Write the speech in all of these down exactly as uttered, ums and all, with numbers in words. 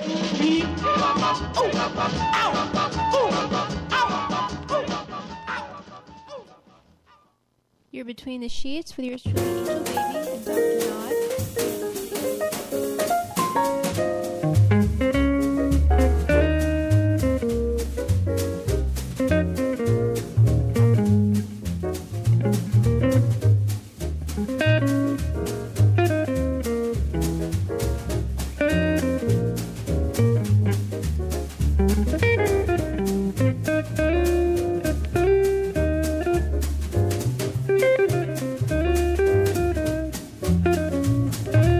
You're Between the Sheets with yours truly, Angel Baby and Doctor Nod. Thank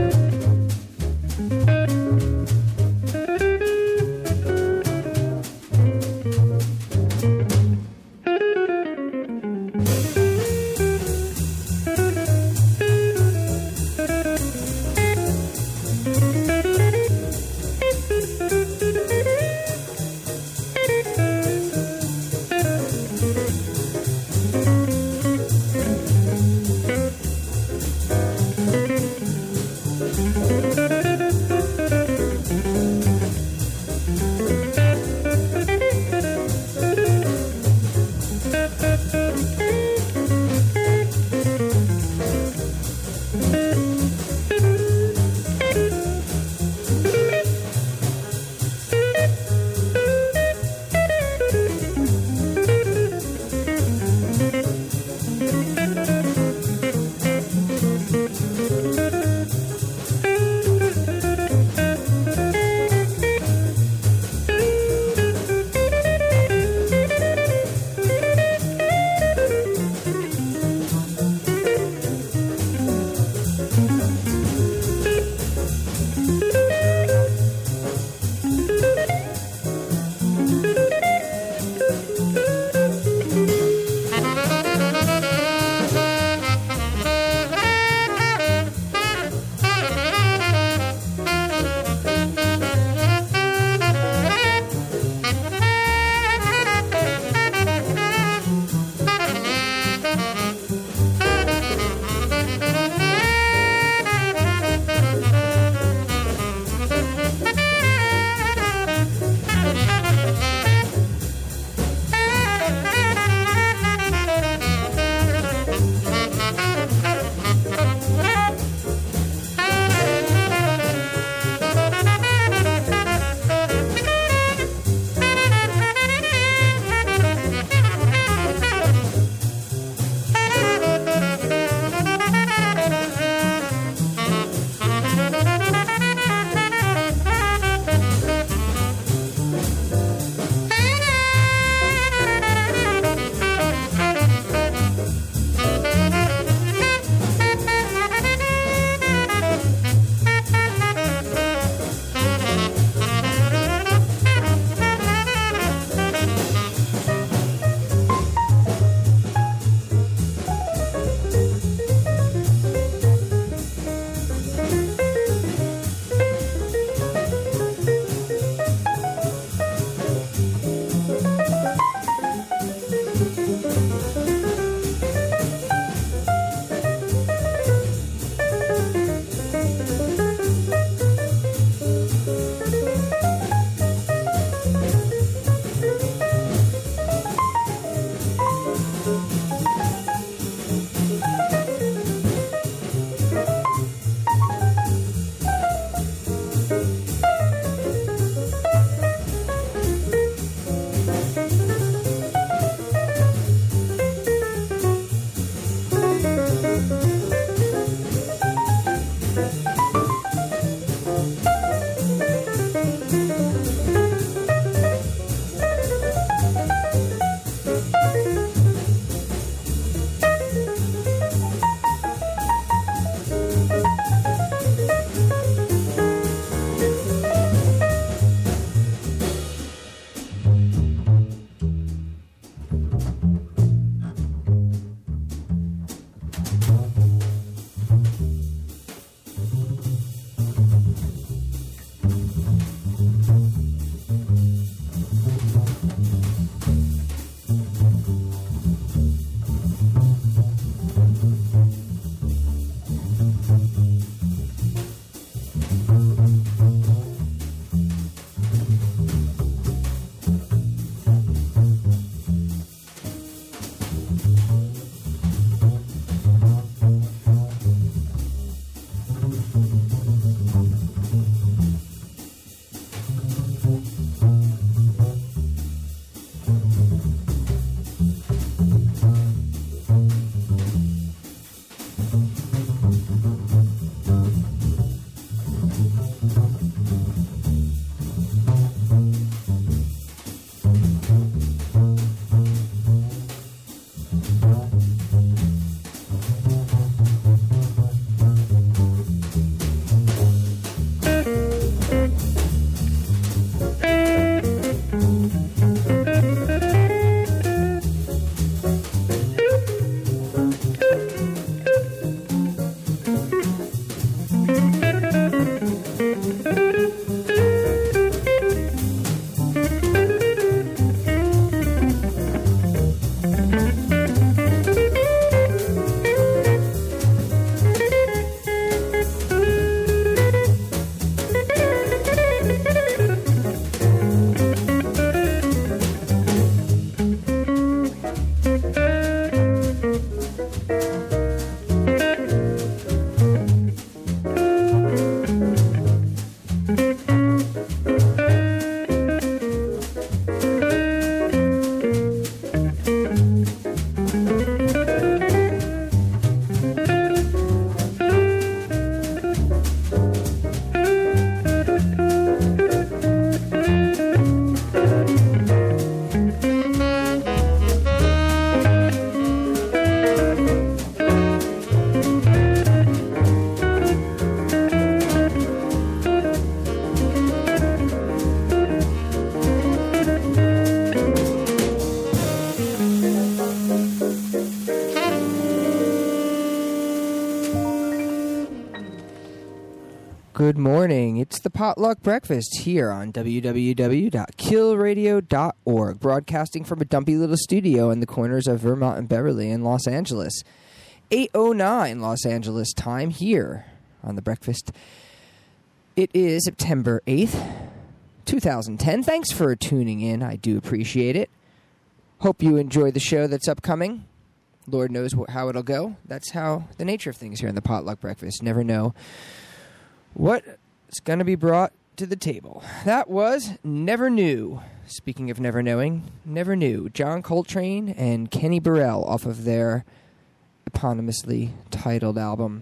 Good morning. It's the Potluck Breakfast here on w w w dot kill radio dot org, broadcasting from a dumpy little studio in the corners of Vermont and Beverly in Los Angeles. eight oh nine Los Angeles time here on the breakfast. It is September eighth, twenty ten. Thanks for tuning in. I do appreciate it. Hope you enjoy the show that's upcoming. Lord knows wh- how it'll go. That's how the nature of things here in the Potluck Breakfast. Never know what's going to be brought to the table. That was Never Knew. Speaking of never knowing, Never Knew. John Coltrane and Kenny Burrell off of their eponymously titled album.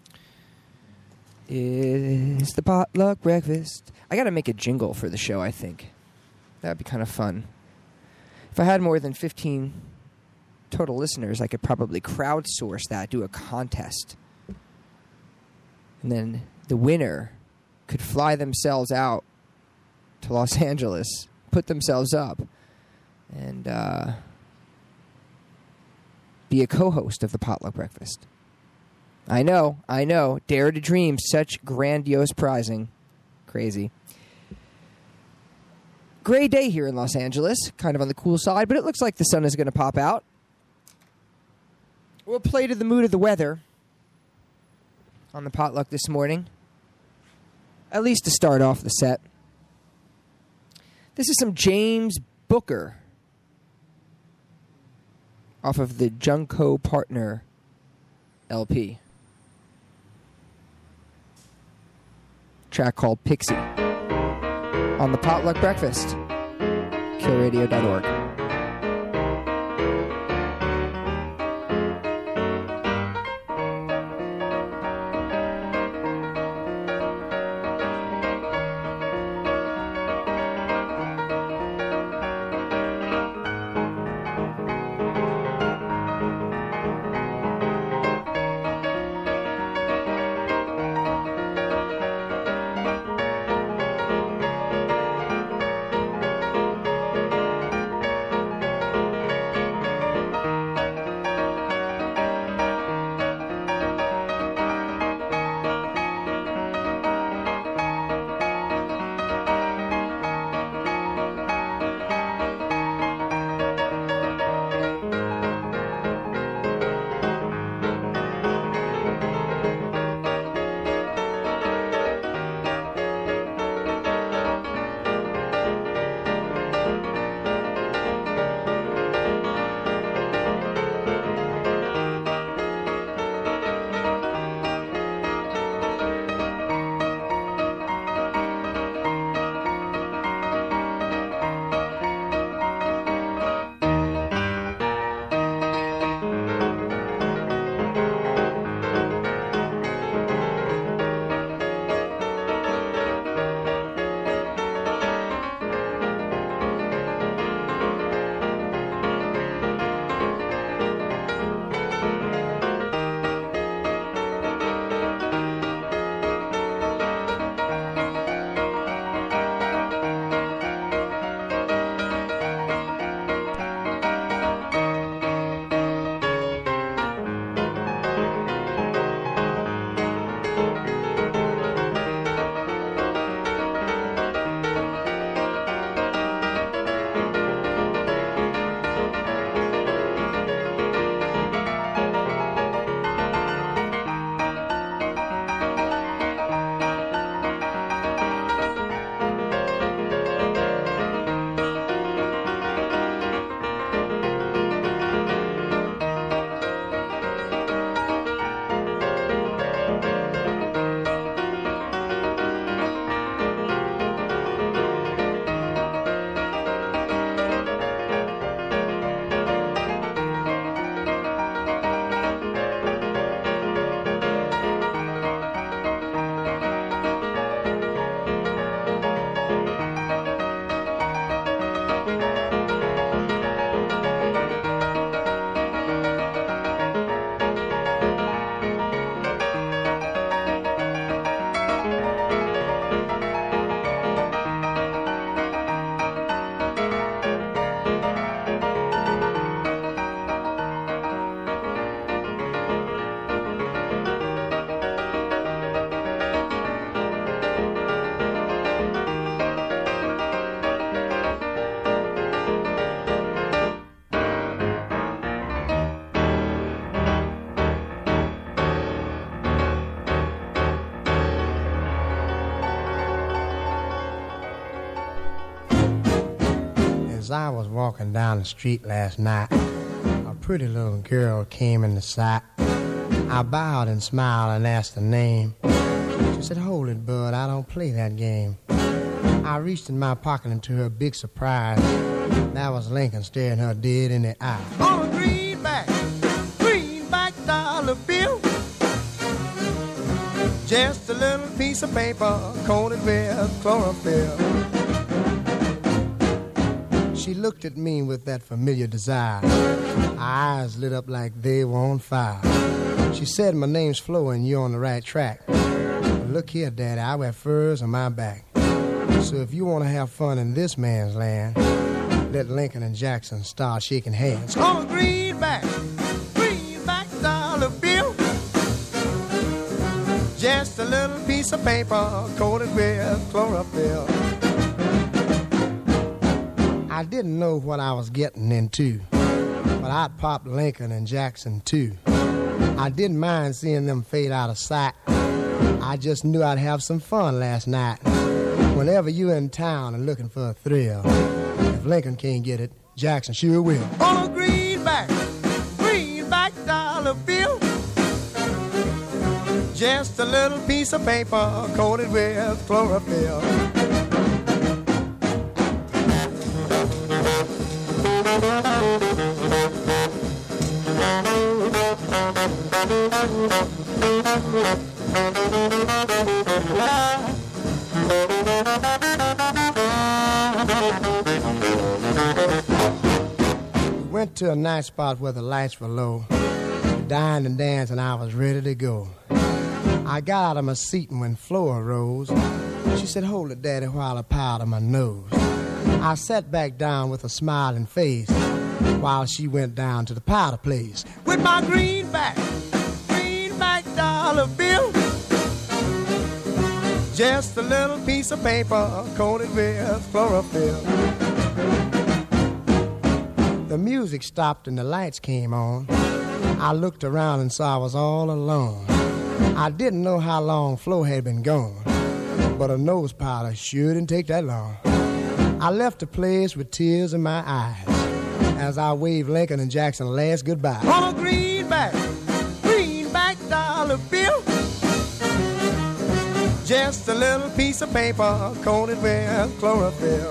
It's the Potluck Breakfast. I got to make a jingle for the show, I think. That'd be kind of fun. If I had more than fifteen total listeners, I could probably crowdsource that, do a contest. And then the winner could fly themselves out to Los Angeles, put themselves up, and uh, be a co-host of the Potluck Breakfast. I know, I know. Dare to dream. Such grandiose prizing. Crazy. Gray day here in Los Angeles. Kind of on the cool side, but it looks like the sun is going to pop out. We'll play to the mood of the weather on the potluck this morning. At least to start off the set. This is some James Booker off of the Junko Partner L P. Track called Pixie. On the Potluck Breakfast. kill radio dot org. As I was walking down the street last night, a pretty little girl came in the sight. I bowed and smiled and asked her name. She said, "Hold it, bud, I don't play that game." I reached in my pocket and to her big surprise, that was Lincoln staring her dead in the eye. On a greenback, greenback dollar bill, just a little piece of paper coated with chlorophyll. She looked at me with that familiar desire. Her eyes lit up like they were on fire. She said, "My name's Flo and you're on the right track. But look here, Daddy, I wear furs on my back. So if you want to have fun in this man's land, let Lincoln and Jackson start shaking hands." On a greenback, greenback dollar bill, just a little piece of paper coated with chlorophyll. I didn't know what I was getting into, but I'd pop Lincoln and Jackson too. I didn't mind seeing them fade out of sight. I just knew I'd have some fun last night. Whenever you're in town and looking for a thrill, if Lincoln can't get it, Jackson sure will. On a greenback, greenback dollar bill, just a little piece of paper coated with chlorophyll. We went to a nice spot where the lights were low. We dined and danced and I was ready to go. I got out of my seat and when Flo arose, she said, "Hold it, Daddy, while I powder my nose." I sat back down with a smiling face while she went down to the powder place with my greenback, greenback dollar bill, just a little piece of paper coated with chlorophyll. The music stopped and the lights came on. I looked around and saw I was all alone. I didn't know how long Flo had been gone, but a nose powder sure didn't take that long. I left the place with tears in my eyes as I waved Lincoln and Jackson last goodbye. On a greenback, greenback dollar bill, just a little piece of paper coated with chlorophyll.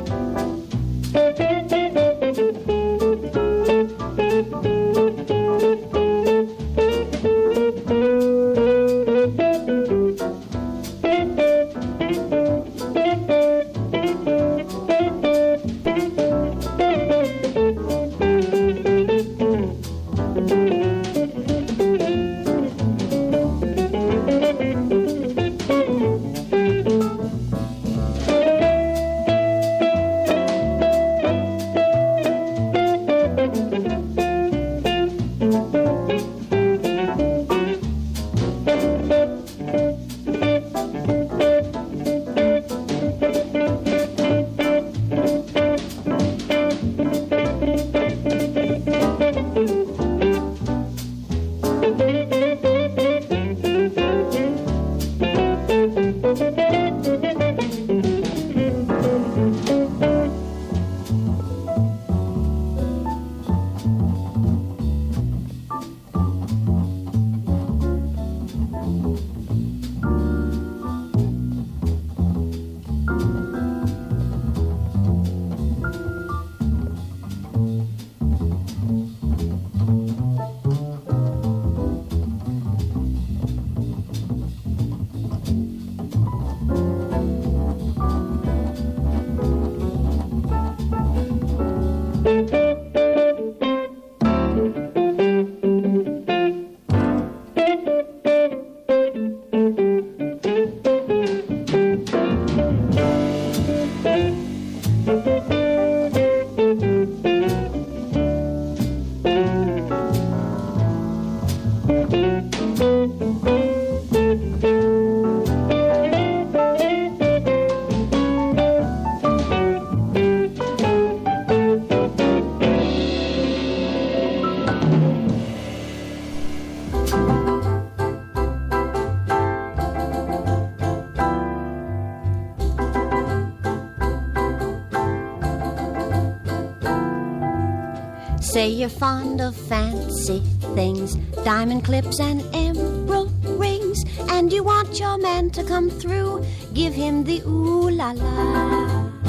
Say you're fond of fancy things, diamond clips and emerald rings, and you want your man to come through, give him the ooh la la.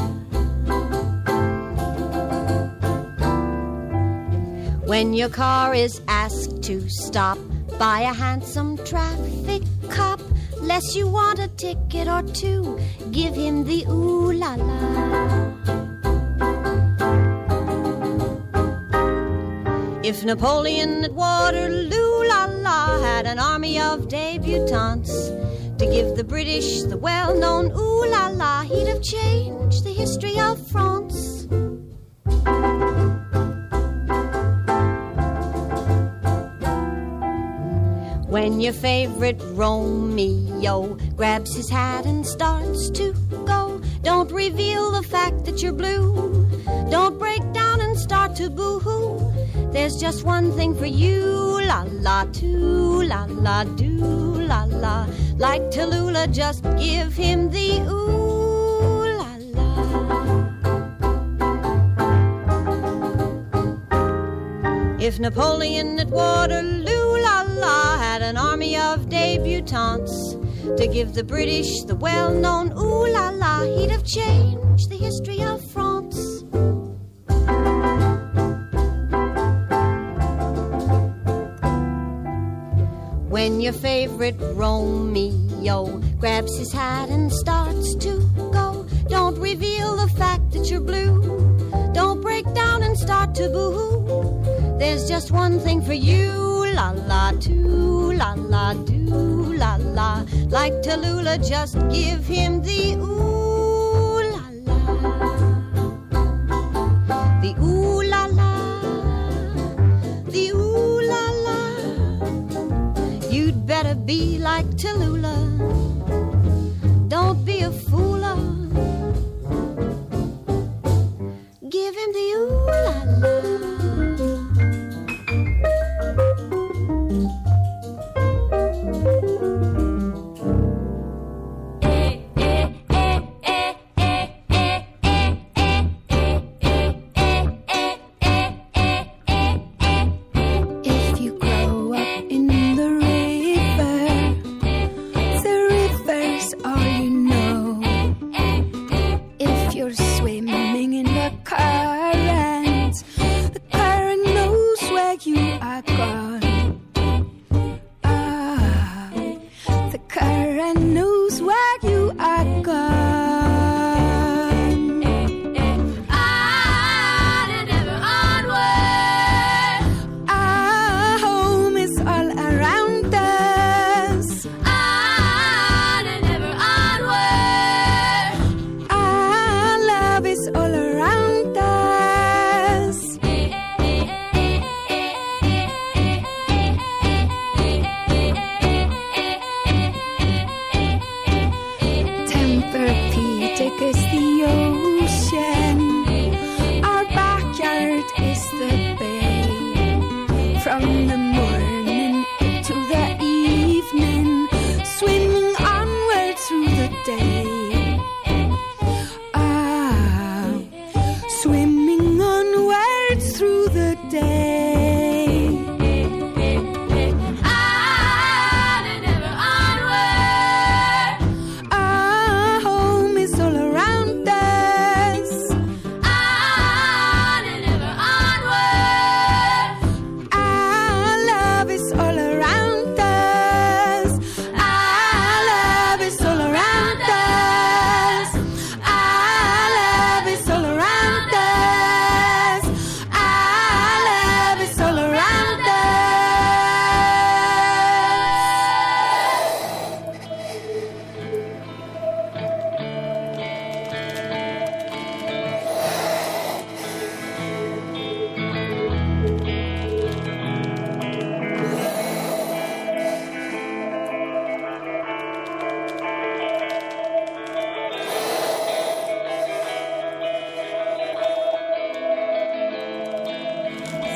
When your car is asked to stop by a handsome traffic cop, less you want a ticket or two, give him the ooh la la. If Napoleon at Waterloo, la la, had an army of debutantes to give the British the well-known ooh la la, he'd have changed the history of France. When your favorite Romeo grabs his hat and starts to go, don't reveal the fact that you're blue. Don't break down and start to boo-hoo. There's just one thing for you, la la, too, la la, do, la la. Like Tallulah, just give him the ooh la la. If Napoleon at Waterloo, la la, had an army of debutantes to give the British the well-known ooh la la, he'd have changed the history of France. When your favorite Romeo grabs his hat and starts to go, don't reveal the fact that you're blue. Don't break down and start to boo-hoo. There's just one thing for you, la la, too, la la, do, la la. Like Tallulah, just give him the ooh la la. The ooh la la, the ooh la la. You'd better be like Tallulah. Don't be a fooler. Give him the ooh la la. Swimming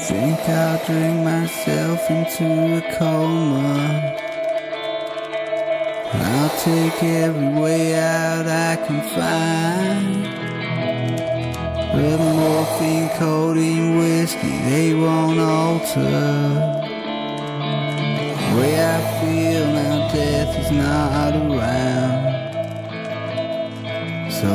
Think I'll drink myself into a coma. I'll take every way out I can find. But morphine, codeine, whiskey, they won't alter the way I feel now death is not around. So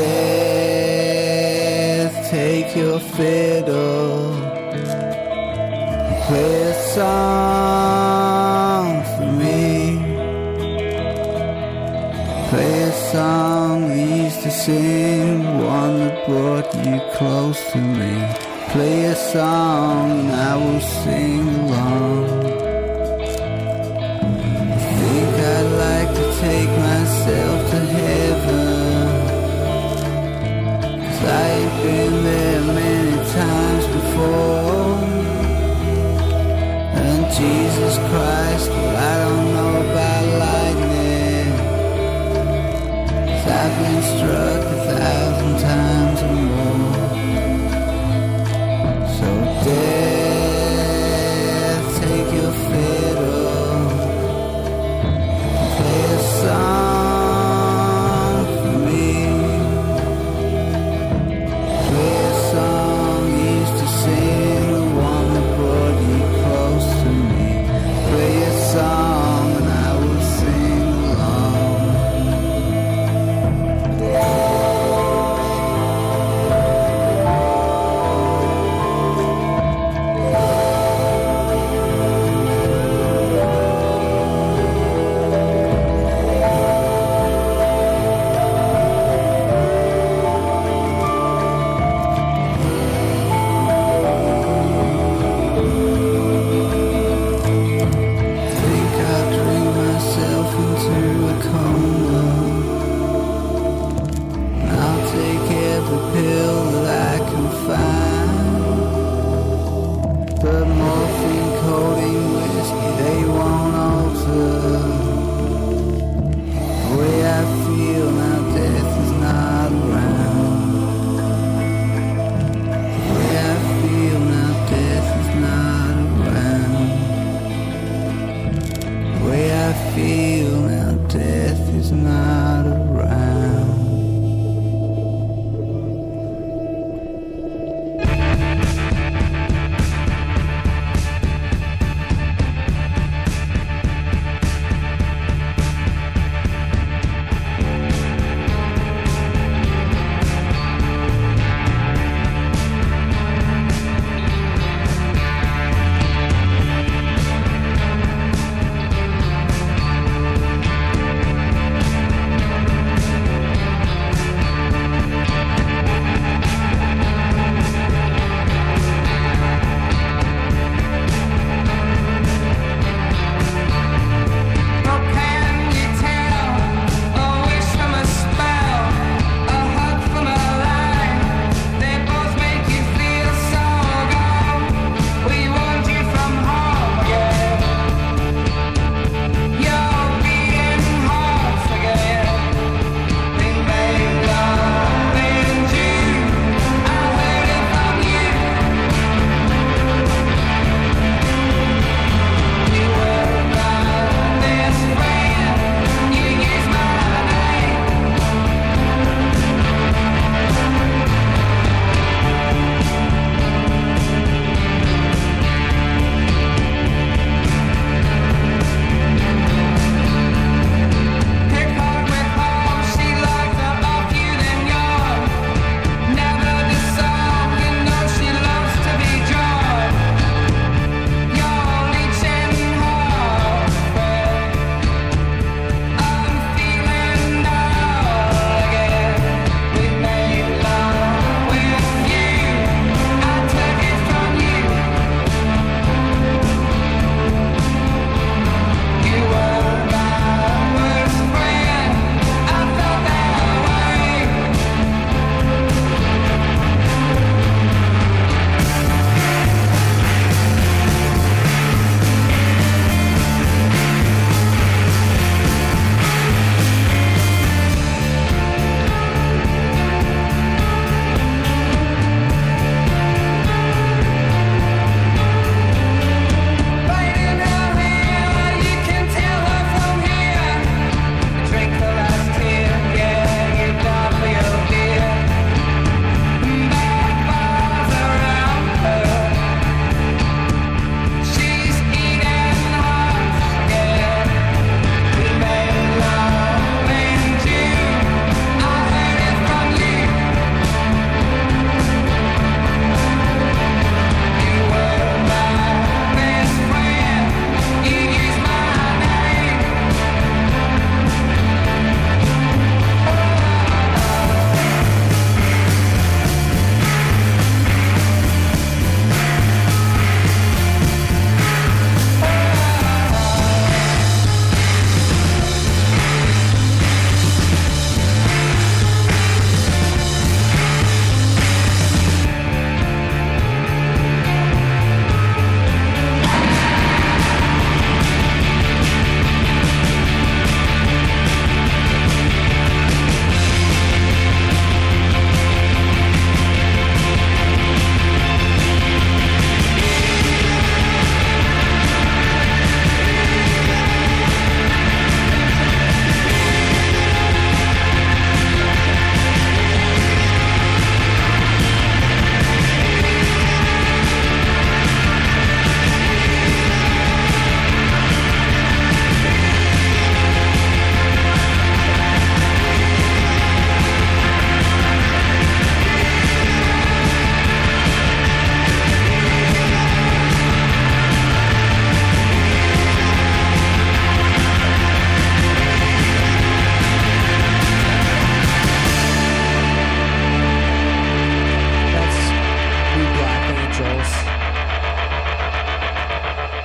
death, take your fiddle and play a song for me. Play a song we used to sing, one that brought you close to me. Play a song and I will sing along. I think I'd like to take myself to heaven, 'cause I ain't been there many times before. And Jesus Christ, well, I don't know about lightning, 'cause I've been struck a thousand times or more. So death, take your fiddle, play a song for me. Play a song you used to sing, the one that brought you close to me. Play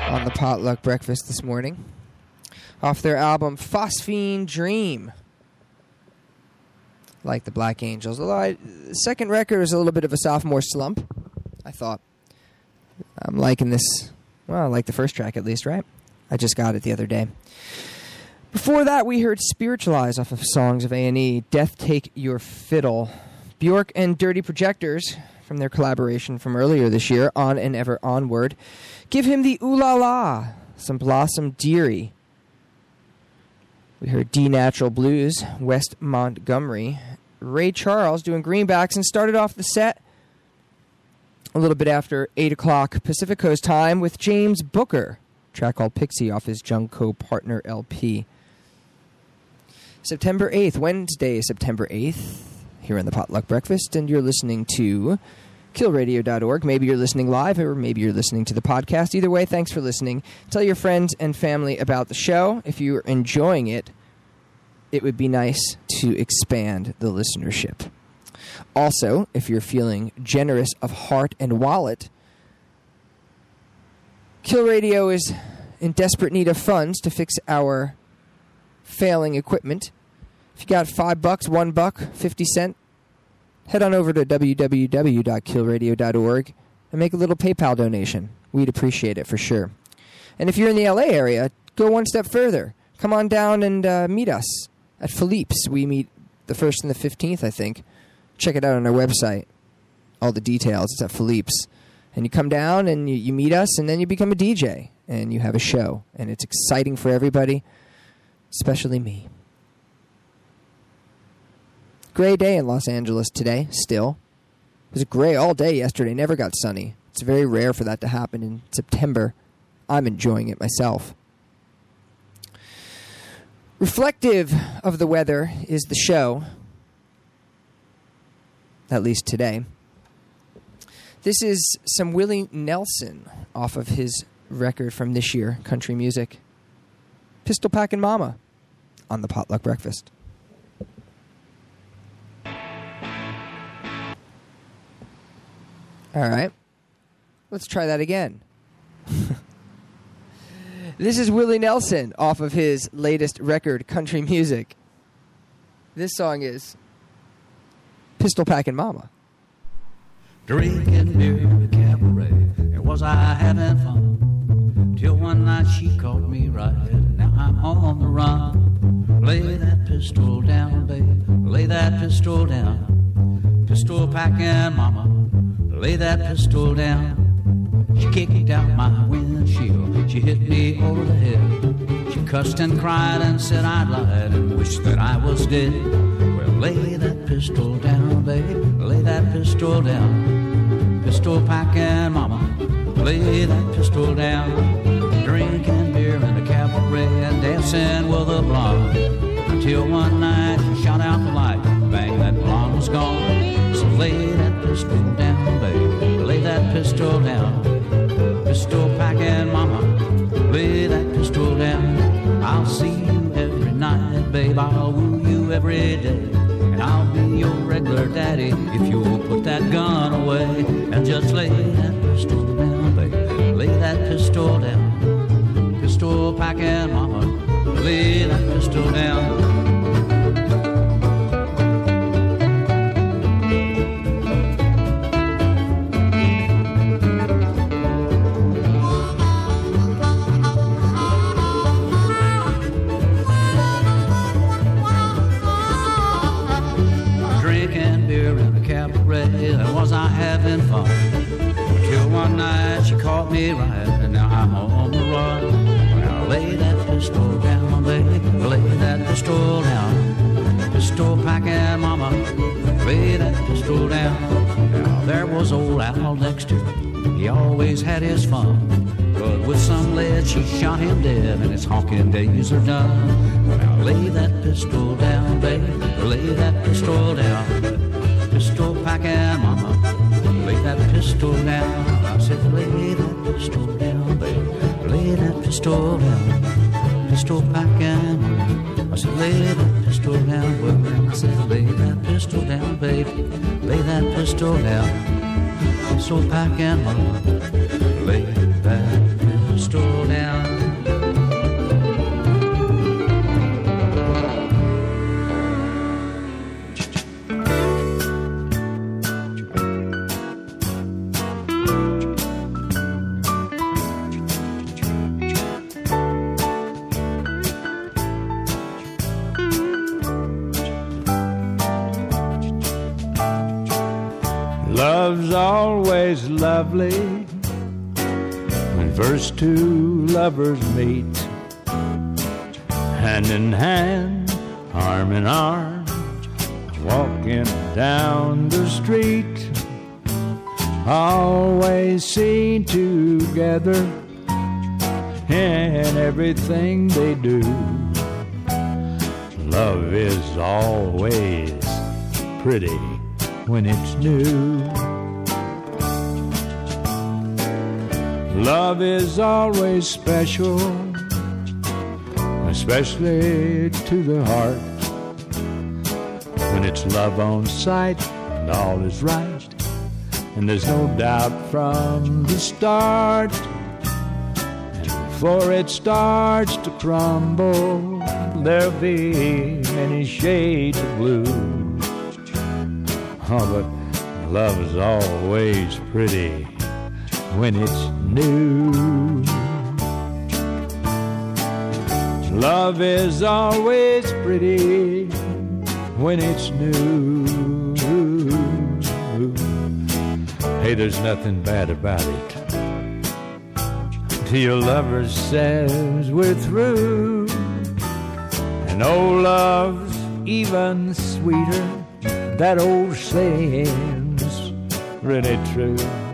on the Potluck Breakfast this morning. Off their album Phosphine Dream. Like the Black Angels. Although I, the second record is a little bit of a sophomore slump, I thought. I'm liking this. Well, I like the first track at least, right? I just got it the other day. Before that, we heard Spiritualize off of Songs of A and E. Death Take Your Fiddle. Bjork and Dirty Projectors, from their collaboration from earlier this year, On and Ever Onward. Give him the Ooh La La, some Blossom Dearie. We heard D Natural Blues, West Montgomery. Ray Charles doing Greenbacks, and started off the set a little bit after eight o'clock Pacific Coast time with James Booker, a track called Pixie off his Junko Partner L P. September eighth, Wednesday, September eighth, here on the Potluck Breakfast, and you're listening to kill radio dot org. Maybe you're listening live, or maybe you're listening to the podcast. Either way, thanks for listening. Tell your friends and family about the show. If you're enjoying it, it would be nice to expand the listenership. Also, if you're feeling generous of heart and wallet, Kill Radio is in desperate need of funds to fix our failing equipment. If you got five bucks, one buck, fifty cent, head on over to w w w dot kill radio dot org and make a little PayPal donation. We'd appreciate it for sure. And if you're in the L A area, go one step further. Come on down and uh, meet us at Philippe's. We meet the first and the fifteenth, I think. Check it out on our website. All the details. It's at Philippe's. And you come down and you, you meet us, and then you become a D J. And you have a show. And it's exciting for everybody, especially me. Gray day in Los Angeles today, still. It was gray all day yesterday. Never got sunny. It's very rare for that to happen in September. I'm enjoying it myself. Reflective of the weather is the show, at least today. This is some Willie Nelson off of his record from this year, country music. Pistol Packin' Mama on the Potluck Breakfast. All right. Let's try that again. This is Willie Nelson off of his latest record, Country Music. This song is Pistol Packin' Mama. Drinking beer in the cabaret, and was I having fun? Till one night she caught me right, and now I'm on the run. Lay that pistol down, babe, lay that pistol down. Pistol packing mama, lay that pistol down. She kicked out my windshield, she hit me over the head. She cussed and cried and said I'd lied and wished that I was dead. Well, lay that pistol down, baby, lay that pistol down. Pistol packing mama, lay that pistol down. Drinking beer in a cabaret and dancing with a blonde. Until one night she shot out the light, bang, that blonde was gone. So lay that pistol down, baby, lay that pistol down. Pistol packing mama, lay that pistol down. I'll see you every night, babe, I'll woo you every day. And I'll be your regular daddy if you'll put that gun away. And just lay that pistol down, babe, lay that pistol down. Pistol packing mama, lay that pistol down. And was I having fun? Till one night she caught me right, and now I'm on the run. Well, lay that pistol down, baby, lay that pistol down. Pistol packing mama, lay that pistol down. Now there was old Al Dexter, he always had his fun. But with some lead she shot him dead, and his honking days are done. Now lay that pistol down, baby, lay that pistol down. Pistol packing mama, lay that pistol down. I said lay that pistol down, baby, lay that pistol down. Pistol packing mama, I said lay that pistol down, well, I said lay that pistol down, baby, lay that pistol down. Pistol packing mama, lay that pistol down. always lovely when first two lovers meet, hand in hand, arm in arm, walking down the street, always seen together in everything they do. Love is always pretty when it's new. Love is always special, especially to the heart, when it's love on sight and all is right, and there's no doubt from the start. And before it starts to crumble, there'll be many shades of blue. Oh, but love is always pretty when it's new. Love is always pretty when it's new. Hey, there's nothing bad about it till your lover says we're through. And old love's even sweeter, that old saying's really true.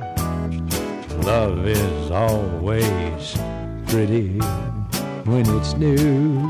Love is always pretty when it's new.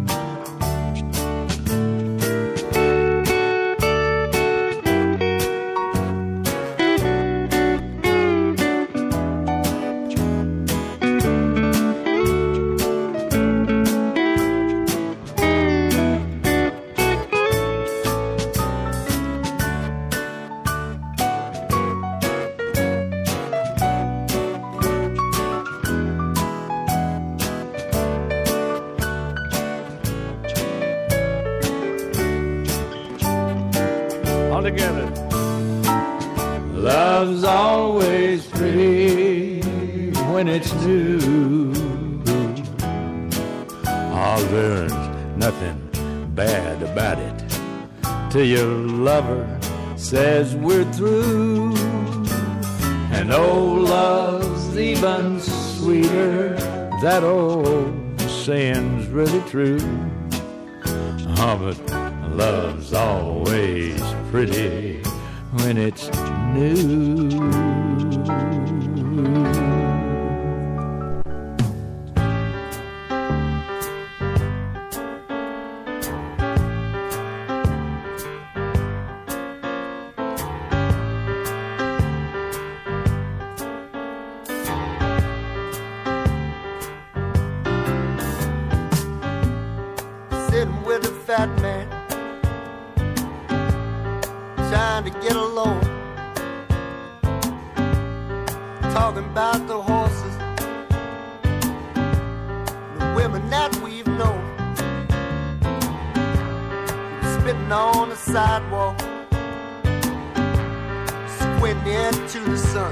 Love's always pretty when it's new. Oh, there's nothing bad about it till your lover says we're through. And old love's even sweeter, that old saying's really true. Oh, but love's always pretty when it's new. Sitting with a fat man, trying to get along, talking about the horses, the women that we've known, spitting on the sidewalk, squinting into the sun,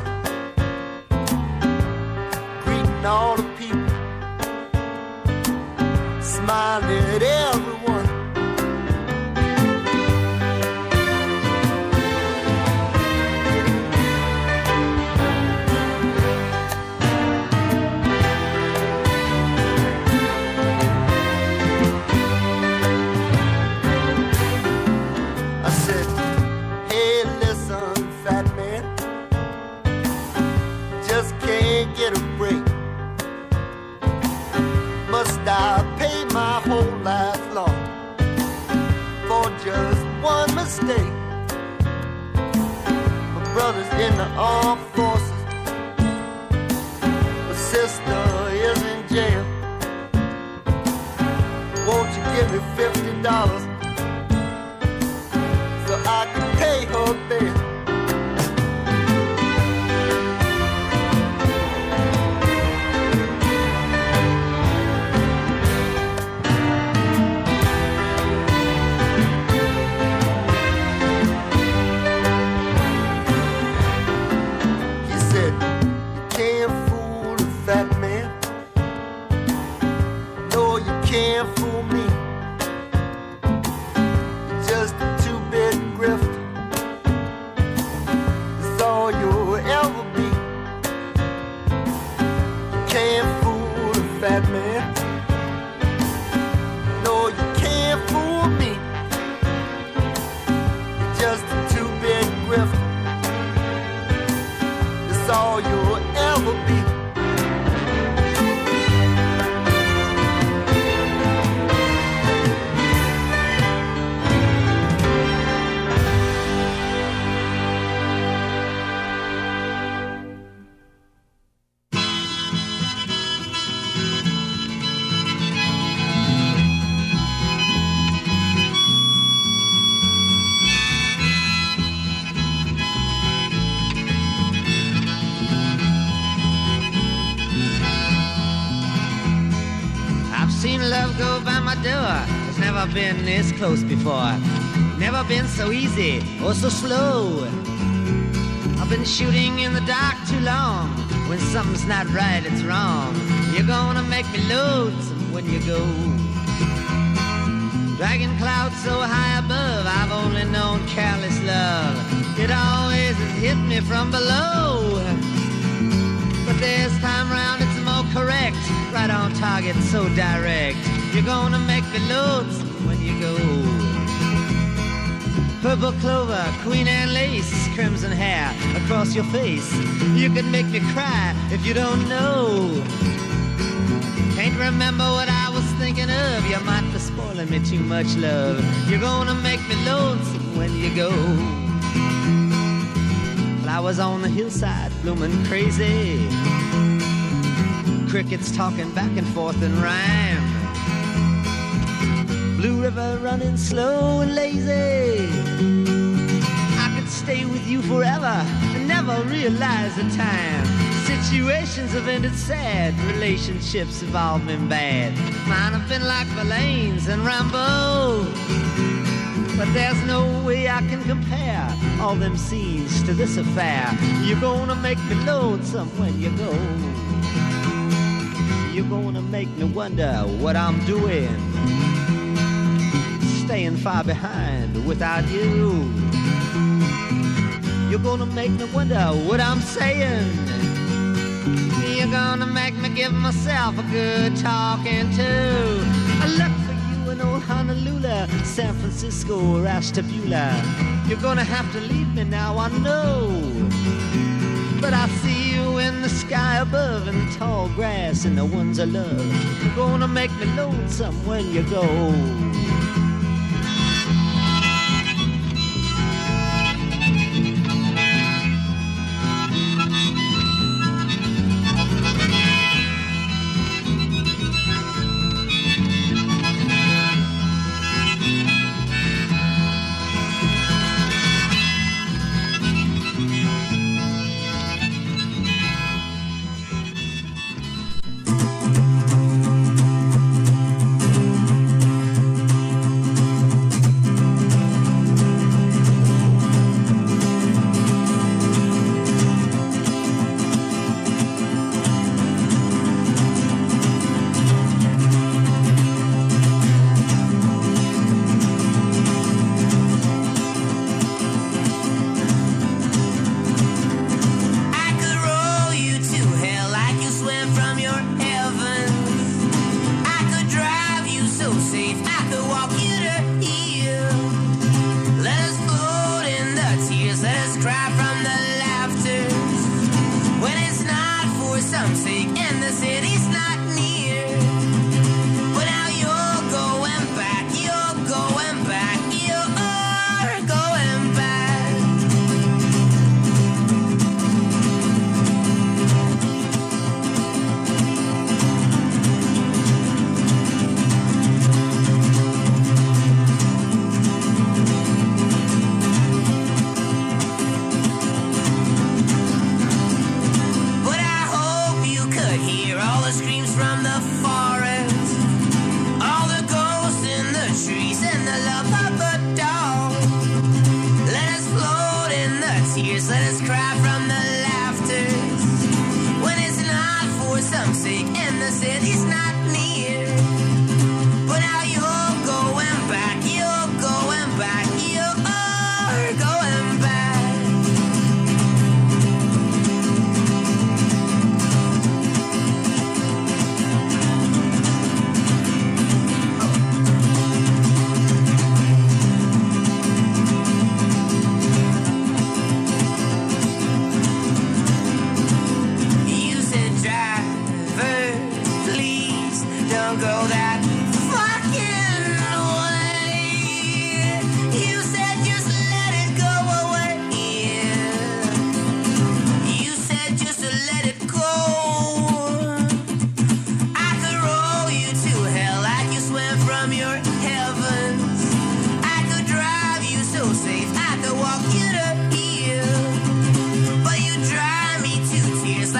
greeting all the people, smiling at everyone. Get a break. Must I pay my whole life long for just one mistake? My brother's in the armed forces, my sister is in jail. Won't you give me fifty dollars so I can pay her bill? madman. No, you can't fool me. You're just a two-bit grifter. That's all you'll ever be. Seen love go by my door. It's never been this close before. Never been so easy or so slow. I've been shooting in the dark too long. When something's not right, it's wrong. You're gonna make me lonesome when you go. Dragging clouds so high above, I've only known careless love. It always has hit me from below. But this time round it's more correct. Right on target, so direct. You're gonna make me lonesome when you go. Purple clover, queen and lace, crimson hair across your face. You can make me cry if you don't know. Can't remember what I was thinking of. You might be spoiling me too much, love. You're gonna make me lonesome when you go. Flowers on the hillside blooming crazy. Crickets talking back and forth in rhyme. Blue river running slow and lazy. I could stay with you forever and never realize the time. Situations have ended sad, relationships have all been bad. Mine have been like Verlaine's and Rambo. But there's no way I can compare all them scenes to this affair. You're gonna make me lonesome when you go. You're gonna make me wonder what I'm doing, staying far behind without you. You're gonna make me wonder what I'm saying. You're gonna make me give myself a good talking to. I look for you in old Honolulu, San Francisco, or Ashtabula. You're gonna have to leave me now, I know. But I see you in the sky above, and the tall grass and the ones I love. You're gonna make me lonesome when you go. All the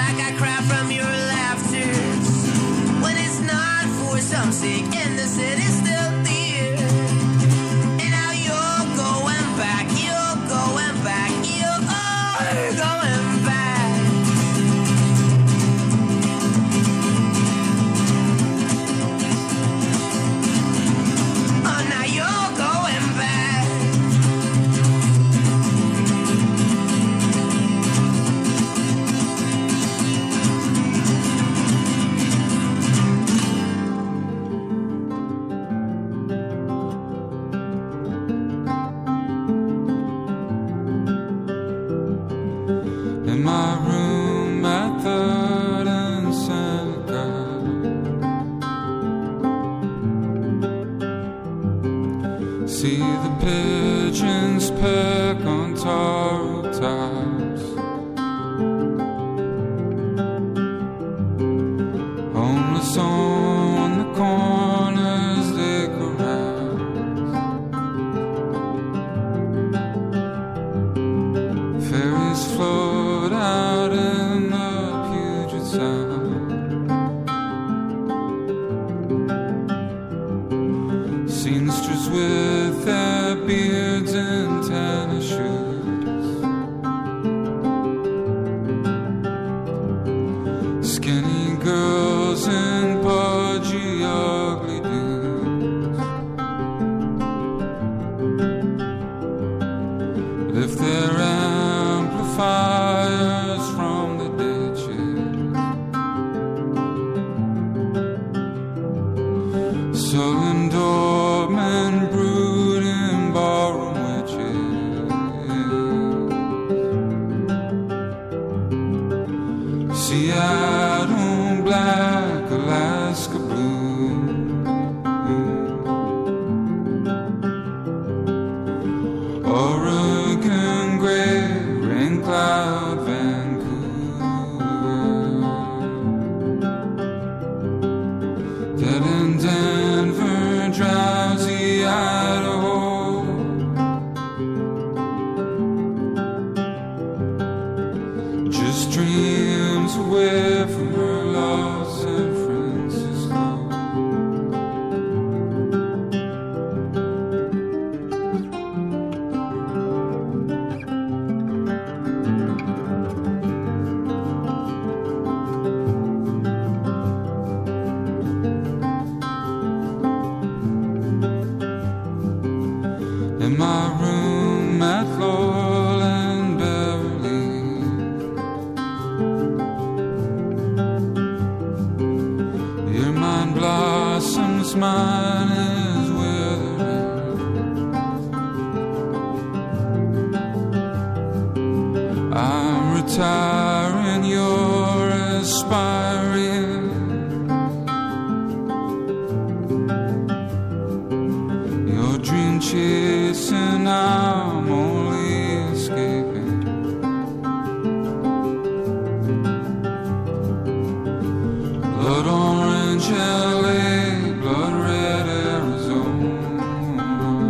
back, I cry from your laughter. When it's not for some sick in the city, still there. And now you're going back, you're going back, you're going back. Oh, now you're going back. In my room at Third and Seneca, see the pigeons peck on taro tops. Homeless on the corners they carouse. Fairies float out in the Puget Sound. Seamsters with their beards and tennis shoes. Skinny girls and pudgy ugly dudes. But if they're amplifiers from the ditches, sullen doormen brooding ballroom witches. Seattle black, Alaska blue, Oregon gray, rain cloud Vancouver, dead in Denver, drowsy Idaho. Just dreams away from her love, San Francisco. In my room at Laurel and Beverly, your mind blossoms, mine is withering. I'm retiring, you're aspiring. Your dream chasing, I'm only escaping. Blood orange L A, blood red Arizona,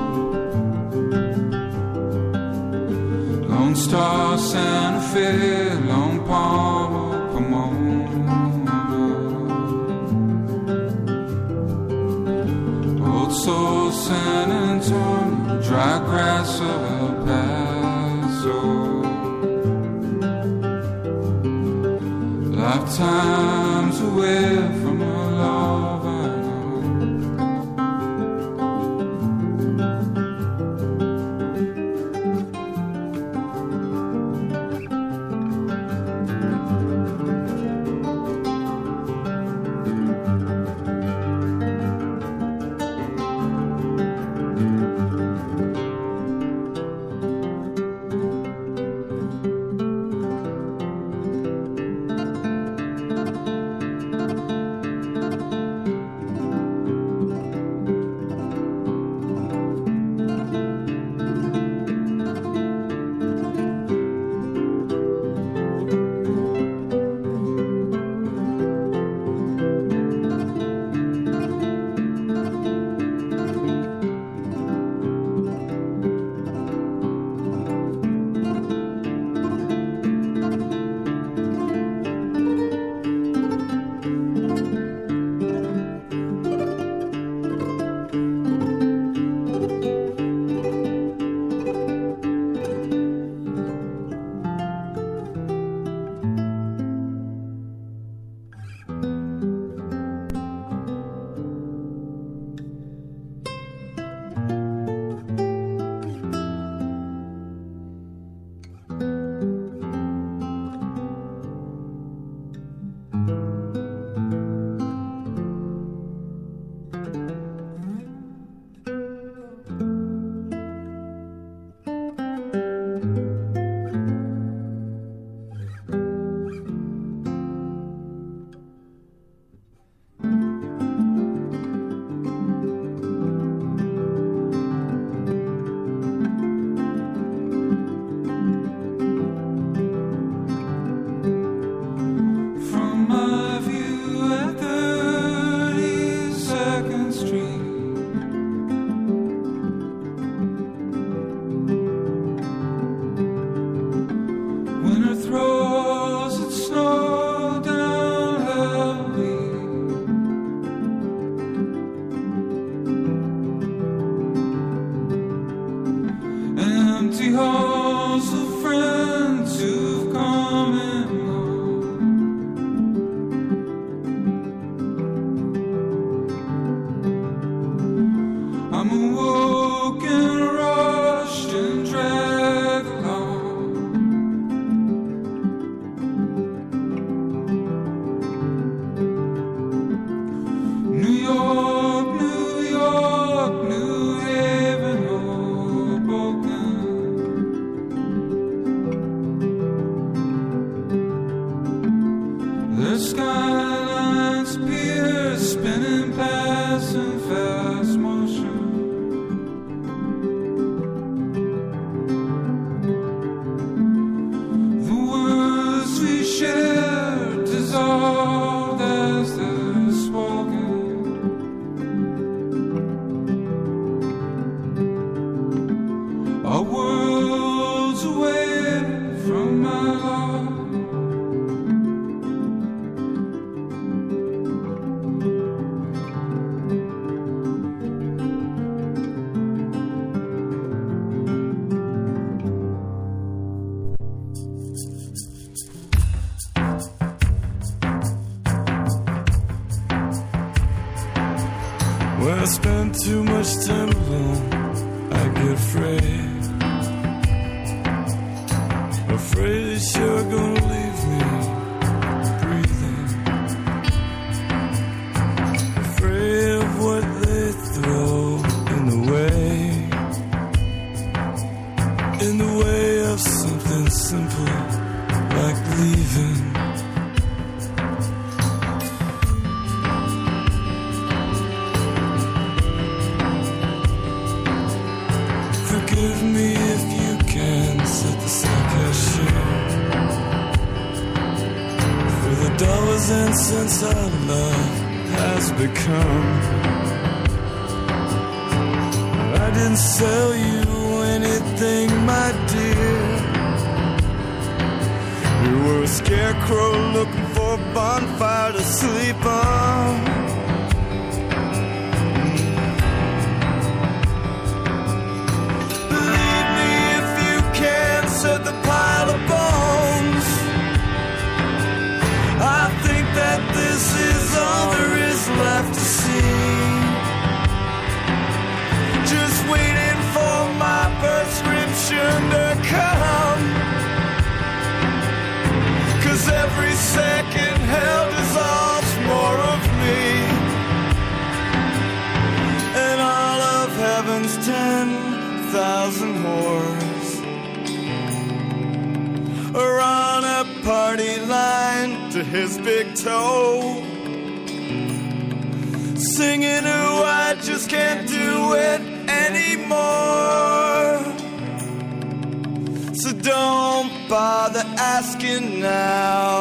Lone Star Santa Fe, Lone Palm Pomona, Old Soul San Antonio, dry grass of El Paso. Lifetimes away from a love I know. world as this walking. Our worlds away from my heart. When I spend too much time alone, I get afraid. Afraid that you're gonna leave me breathing. Afraid of what they throw in the way. In the way of something simple like leaving. Forgive me if you can, said the sarcastic. For the dollars and cents our love has become. I didn't sell you anything, my dear. You were a scarecrow looking for a bonfire to sleep on. Said the pile of bones. I think that this is all there is left to see. Just waiting for my prescription to come. 'Cause every second hell dissolves more of me. And all of heaven's ten thousand whores are on a party line to his big toe, singing, "Oh, I just can't do it anymore." So don't bother asking now.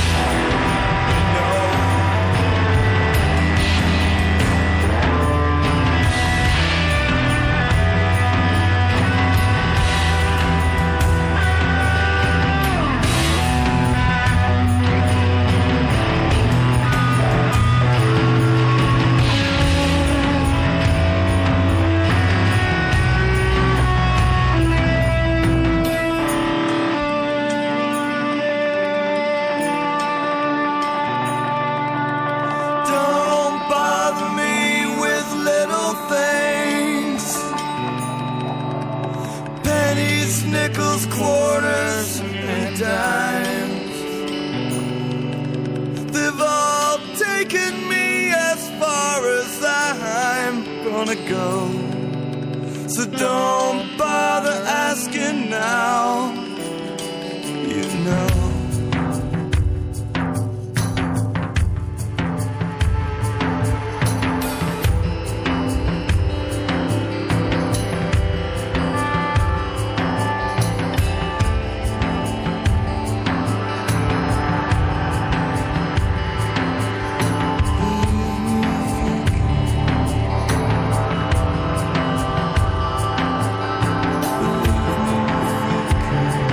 Nickels, quarters, and dimes. They've all taken me as far as I'm gonna go. So don't bother asking now. You know. Can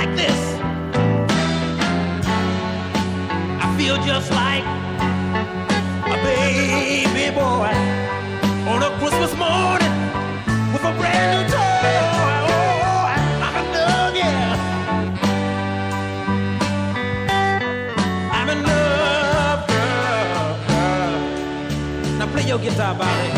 like this. I feel just like a baby boy on a Christmas morning with a brand new toy. Oh, I'm in love, yeah. I'm in love, girl. Now play your guitar, Bobby.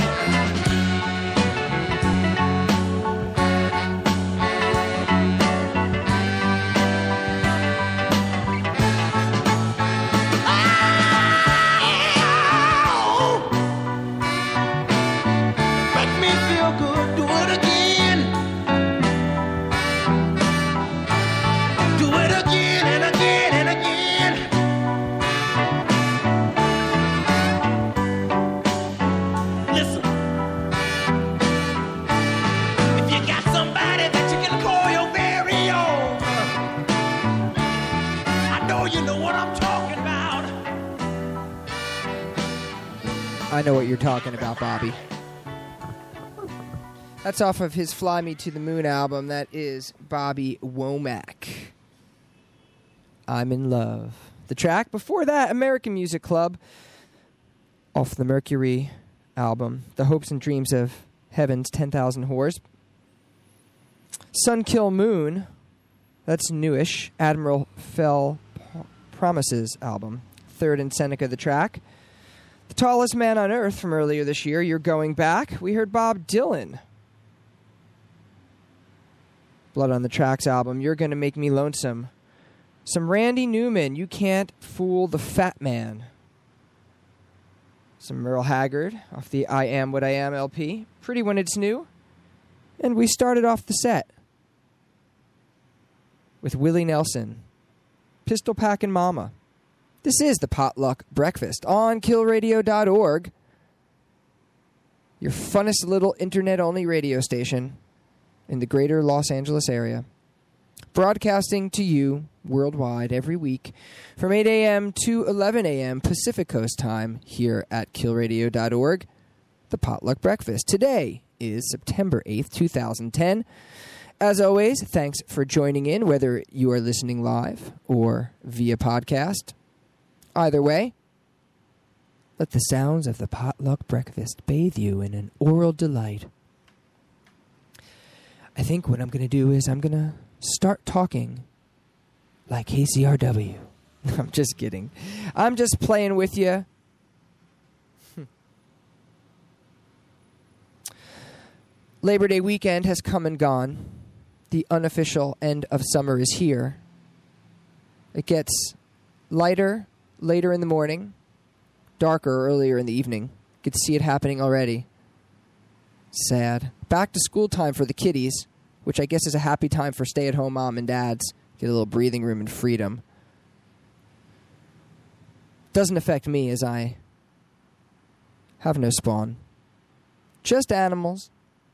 I know what you're talking about, Bobby. That's off of his Fly Me to the Moon album. That is Bobby Womack. I'm in Love. The track before that, American Music Club, off the Mercury album, The Hopes and Dreams of Heaven's ten thousand Whores. Sun Kill Moon, that's newish, Admiral Fell Promises album, third in Seneca, the track. The Tallest Man on Earth from earlier this year, You're Going Back. We heard Bob Dylan. Blood on the Tracks album, You're Gonna Make Me Lonesome. Some Randy Newman, You Can't Fool the Fat Man. Some Merle Haggard off the I Am What I Am L P, Pretty When It's New. And we started off the set with Willie Nelson, Pistol Packin' Mama. This is the Potluck Breakfast on kill radio dot org, your funnest little internet-only radio station in the greater Los Angeles area. Broadcasting to you worldwide every week from eight a.m. to eleven a.m. Pacific Coast time here at kill radio dot org, the Potluck Breakfast. Today is September eighth, twenty ten. As always, thanks for joining in, whether you are listening live or via podcast. Either way, let the sounds of the Potluck Breakfast bathe you in an oral delight. I think what I'm going to do is I'm going to start talking like K C R W. I'm just kidding. I'm just playing with you. Labor Day weekend has come and gone. The unofficial end of summer is here. It gets lighter later in the morning, darker earlier in the evening. You could see it happening already. Sad. Back to school time for the kiddies, which I guess is a happy time for stay-at-home mom and dads. Get a little breathing room and freedom. Doesn't affect me as I have no spawn. Just animals.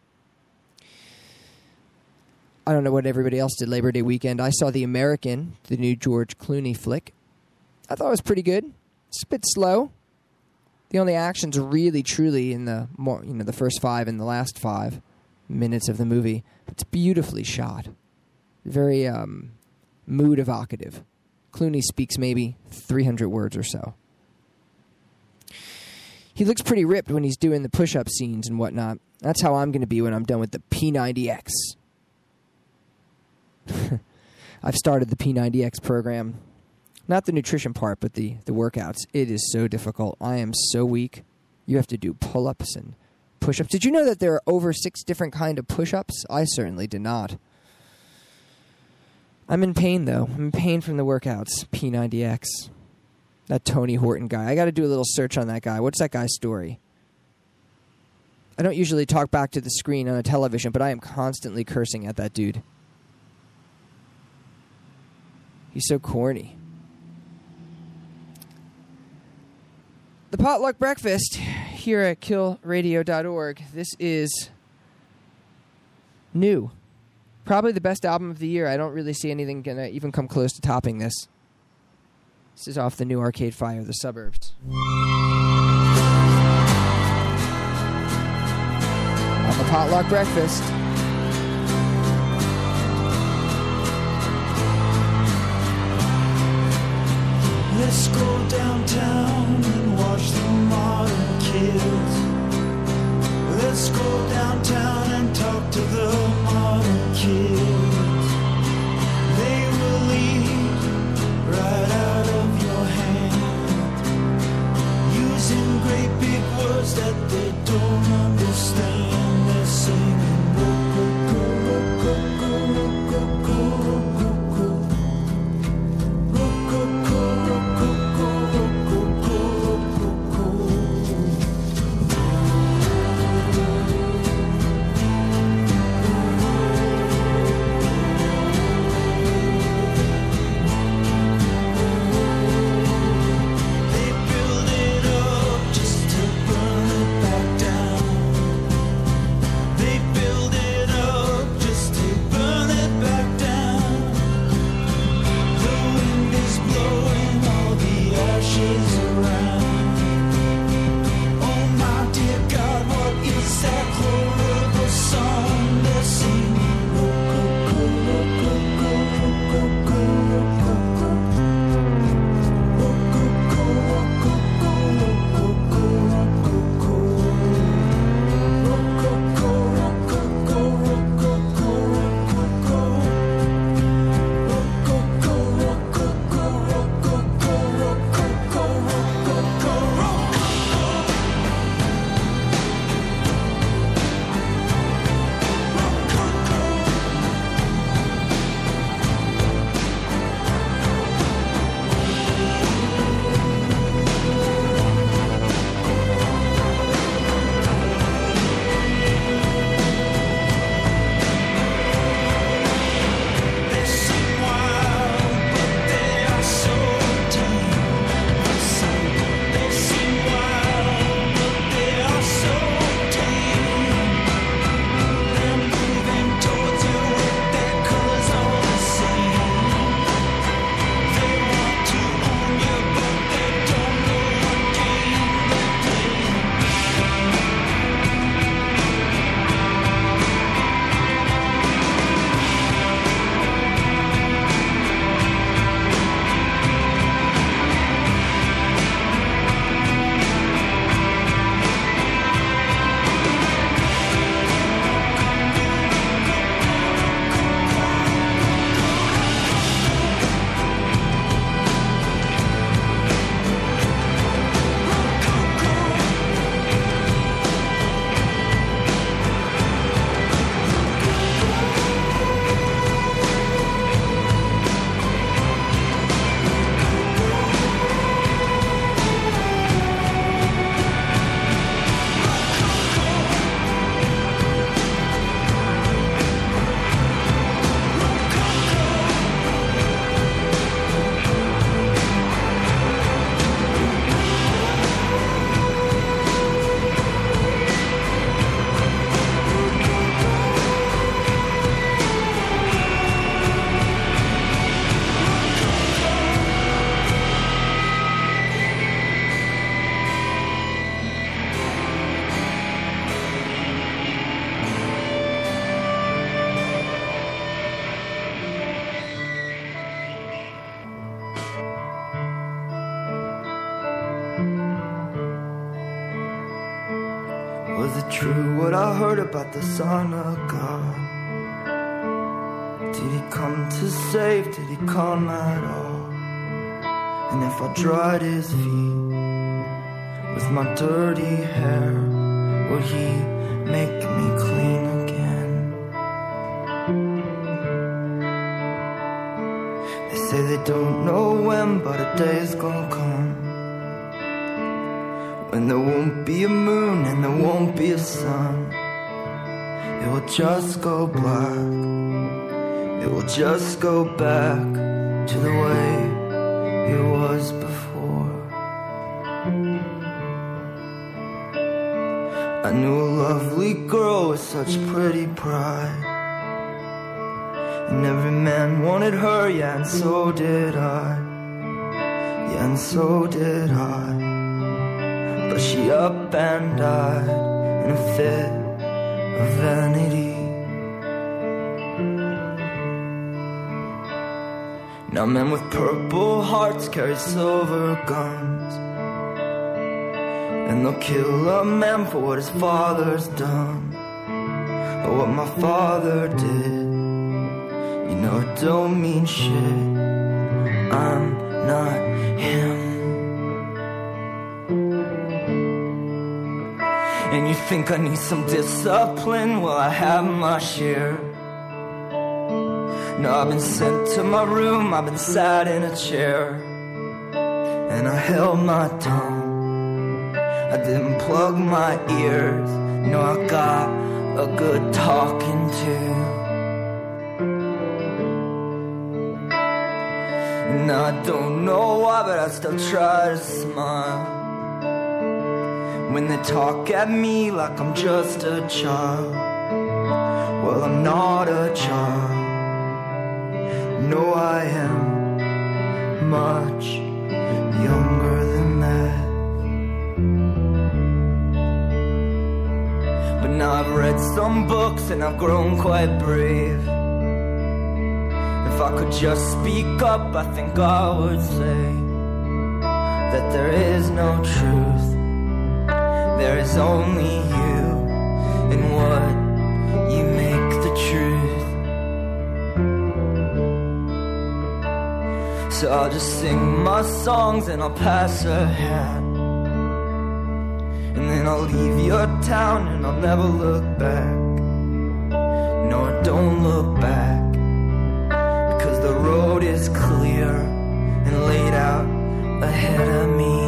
I don't know what everybody else did Labor Day weekend. I saw The American, the new George Clooney flick. I thought it was pretty good. It's a bit slow. The only action's really, truly in the more, you know, the first five and the last five minutes of the movie. It's beautifully shot. Very um, mood evocative. Clooney speaks maybe three hundred words or so. He looks pretty ripped when he's doing the push-up scenes and whatnot. That's how I'm going to be when I'm done with the P ninety X. I've started the P ninety X program. Not the nutrition part, but the, the workouts. It is so difficult. I am so weak. You have to do pull-ups and push-ups. Did you know that there are over six different kind of push-ups? I certainly did not. I'm in pain, though. I'm in pain from the workouts. P ninety X. That Tony Horton guy. I got to do a little search on that guy. What's that guy's story? I don't usually talk back to the screen on a television, but I am constantly cursing at that dude. He's so corny. The Potluck Breakfast here at kill radio dot org. This is new. Probably the best album of the year. I don't really see anything going to even come close to topping this. This is off the new Arcade Fire, The Suburbs. On the Potluck Breakfast. it true what I heard about the Son of God? Did he come to save? Did he come at all? And if I dried his feet with my dirty hair, would he make me clean again? They say they don't know when, but a day's gonna come when there won't be a moon and there won't be a sun. It will just go black. It will just go back to the way it was before. I knew a lovely girl with such pretty pride, and every man wanted her, yeah, and so did I. Yeah, and so did I. But she up and died in a fit of vanity. Now men with purple hearts carry silver guns, and they'll kill a man for what his father's done. But what my father did, you know it don't mean shit. I'm not him. And you think I need some discipline? Well, I have my share. No, I've been sent to my room, I've been sat in a chair, and I held my tongue. I didn't plug my ears. No, I got a good talking to. And I don't know why, but I still try to smile when they talk at me like I'm just a child. Well, I'm not a child. No, I am much younger than that. But now I've read some books and I've grown quite brave. If I could just speak up, I think I would say that there is no truth. There is only you and what you make the truth. So I'll just sing my songs and I'll pass a hat, and then I'll leave your town and I'll never look back. No, don't look back, because the road is clear and laid out ahead of me.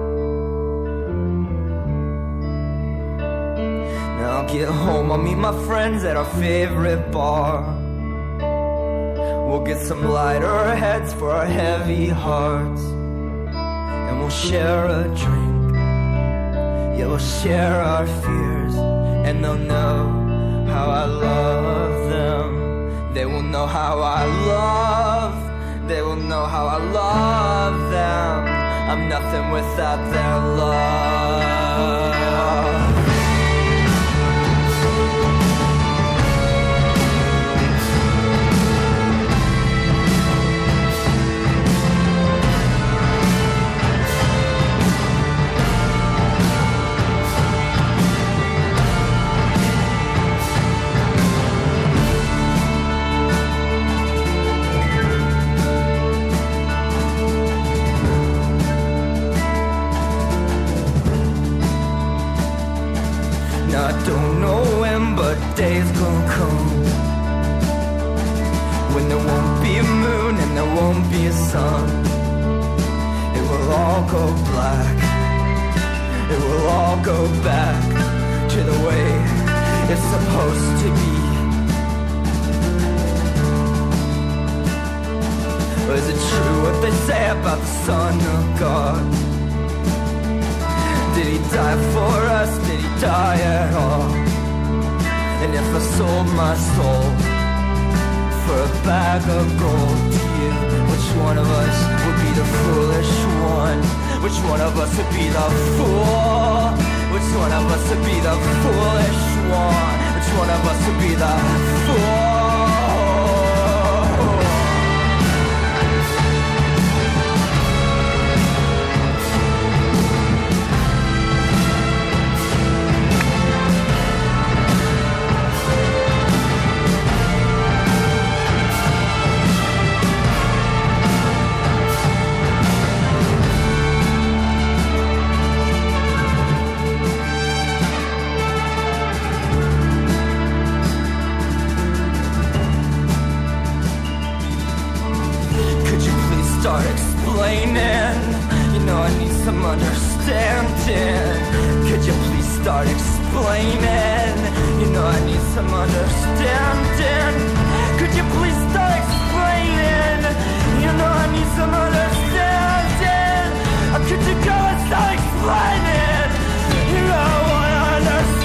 Now I'll get home, I'll meet my friends at our favorite bar. We'll get some lighter heads for our heavy hearts, and we'll share a drink. Yeah, we'll share our fears, and they'll know how I love them. They will know how I love. They will know how I love them. I'm nothing without their love. I don't know when, but days gonna come when there won't be a moon and there won't be a sun. It will all go black. It will all go back to the way it's supposed to be. Or is it true what they say about the Son of God? Did he die for us? Did he die at all? And if I sold my soul for a bag of gold to you, which one of us would be the foolish one? Which one of us would be the fool? Which one of us would be the foolish one? Which one of us would be the fool? start explaining? You know I need some understanding. Could you please start explaining? You know I need some understanding. Could you please start explaining? You know I need some understanding. Or could you go and start explaining? You know I wanna understand.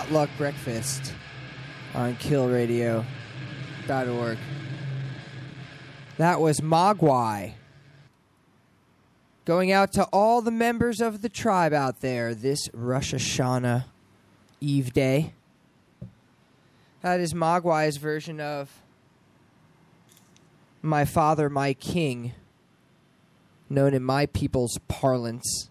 Potluck Breakfast on kill radio dot org. That was Mogwai. Going out to all the members of the tribe out there this Rosh Hashanah Eve day. That is Mogwai's version of My Father, My King, known in my people's parlance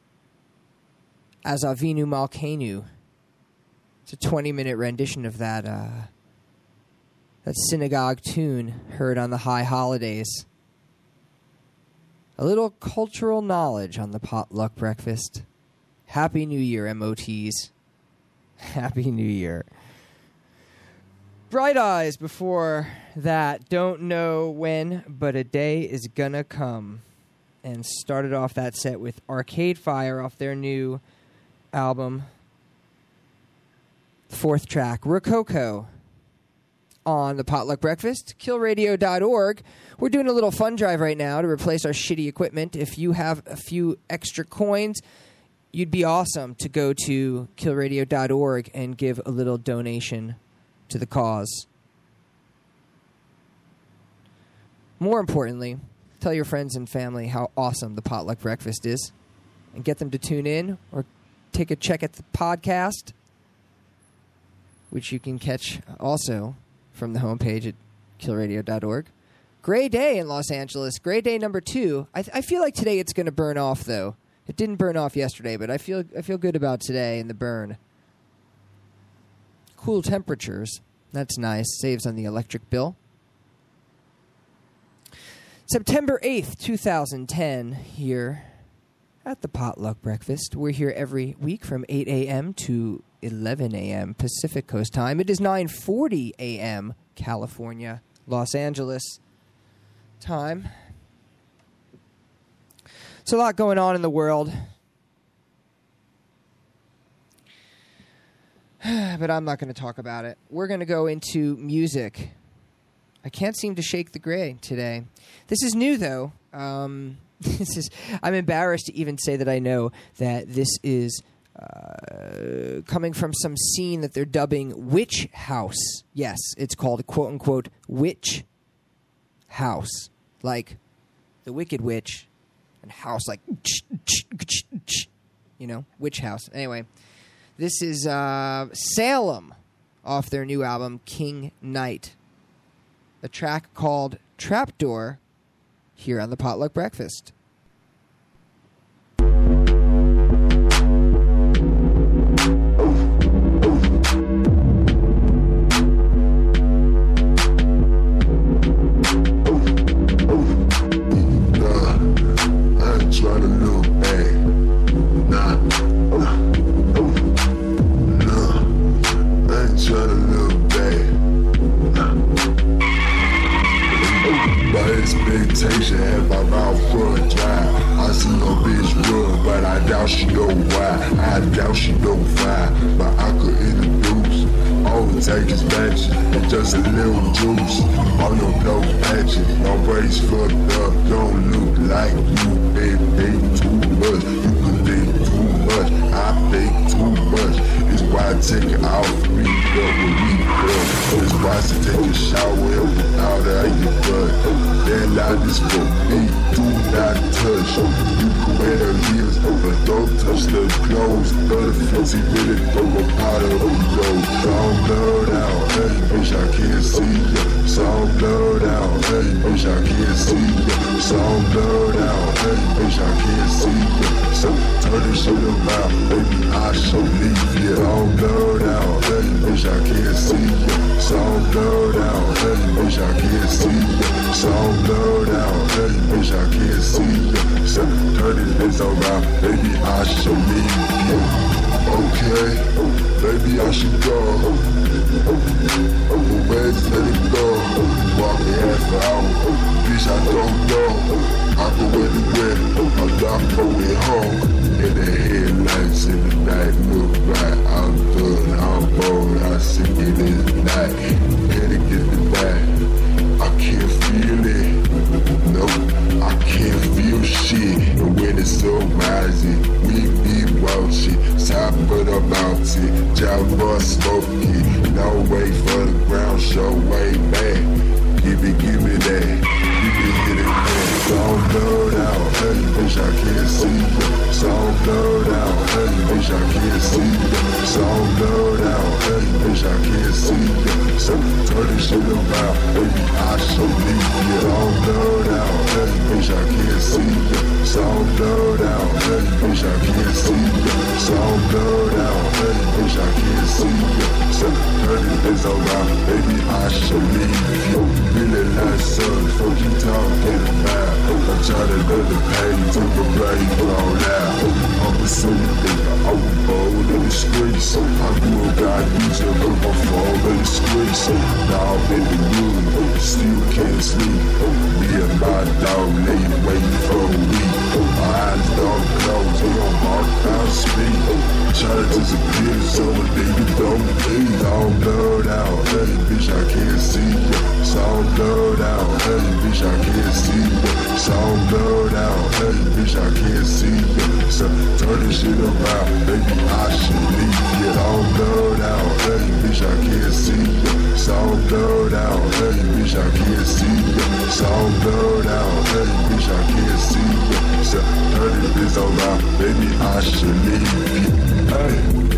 as Avinu Malkeinu. It's a twenty-minute rendition of that uh, that synagogue tune heard on the high holidays. A little cultural knowledge on the Potluck Breakfast. Happy New Year, M O Ts. Happy New Year. Bright Eyes before that. Don't know when, but a day is gonna come. And started off that set with Arcade Fire off their new album. Fourth track, Rococo, on the Potluck Breakfast, kill radio dot org. We're doing a little fund drive right now to replace our shitty equipment. If you have a few extra coins, you'd be awesome to go to kill radio dot org and give a little donation to the cause. More importantly, tell your friends and family how awesome the Potluck Breakfast is and get them to tune in or take a check at the podcast, which you can catch also from the homepage at kill radio dot org. Gray day in Los Angeles. Gray day number two. I, th- I feel like today it's going to burn off, though. It didn't burn off yesterday, but I feel I feel good about today and the burn. Cool temperatures. That's nice. Saves on the electric bill. September eighth, twenty ten, here at the Potluck Breakfast. We're here every week from eight a.m. to eleven a.m. Pacific Coast time. It is nine forty a.m. California, Los Angeles time. There's a lot going on in the world. But I'm not going to talk about it. We're going to go into music. I can't seem to shake the gray today. This is new, though. Um, this is. I'm embarrassed to even say that I know that this is uh, coming from some scene that they're dubbing Witch House. Yes, it's called, quote-unquote, Witch House. Like the Wicked Witch, and house like, you know, Witch House. Anyway, this is uh, Salem off their new album, King Knight. A track called Trapdoor here on the Potluck Breakfast. Expectation have my mouth run dry. I see no bitch run, but I doubt she know why. I doubt she know why, but I could introduce. All it takes is magic and just a little juice. All your blow magic, my brain's fucked up. Don't look like you, baby, think too much. You can think too much, I think too much. It's why I take it out, read up when we up. It's why I take a shower out of your butt. That line is for me, do not touch. You can wear the heels, but don't touch the clothes. thirty, fifty minutes from a pot of clothes. Some blood out, hey, bitch, I can't see ya. Some blood out, hey, bitch, I can't see ya. Some blood out, hey, bitch, I can't see ya. So turn this shit around, baby, I shall leave ya. Some blood out, hey, bitch, I can't see ya. Some blood out, hey, bitch, I can't see ya. Some blood out, hey, bitch, I can't see ya. So turn this around, baby, I shall leave ya. Okay, baby, I should go. Where's let it go? Walking half an hour, bitch, I don't know. I go anywhere, I'm not going home. In the headlights in the night, look right, I'm done, I'm bold, I see it in the night. Can it get the night? I can't feel it, no, I can't feel shit. And when it's so rising, we be watching, top of the mountain, job for smoky. No way for the ground show, way back. Give me, give me that. Give me, get it back. Song blurred out, hey, bitch, I can't see you. Song blurred out, hey, bitch, I can't see you. Song blurred out, hey, bitch, I can't see you. So turn this shit around, baby, I show me. Song blurred out, hey, bitch, I can't see you. Song blurred out, hey, bitch, I can't see you. Song blurred out, hey, bitch, I can't see you. So turn this around, baby, I show me. You really like son, fuck you talking about. I'm trying to let the pain to the brain roll out. I'm a silly nigga, I was born in the streets. I grew up, got used to put my phone in the streets. Now I'm in the room, still can't sleep. Me and my dog lay waiting for a week. My eyes don't close, they don't mark out speed. Trying to disappear, so a nigga don't bleed. All blurred out, hey bitch, I can't see you. All blurred out, hey bitch, I can't see you. All blurred out, hey bitch, I can't see you. So turn this shit around, baby, I should leave. Get all blurred out, hey bitch, I can't see you. All blurred out, hey bitch, I can't see you. All blurred out, hey bitch, I can't see you. So turn this around, baby, I should leave. Hey,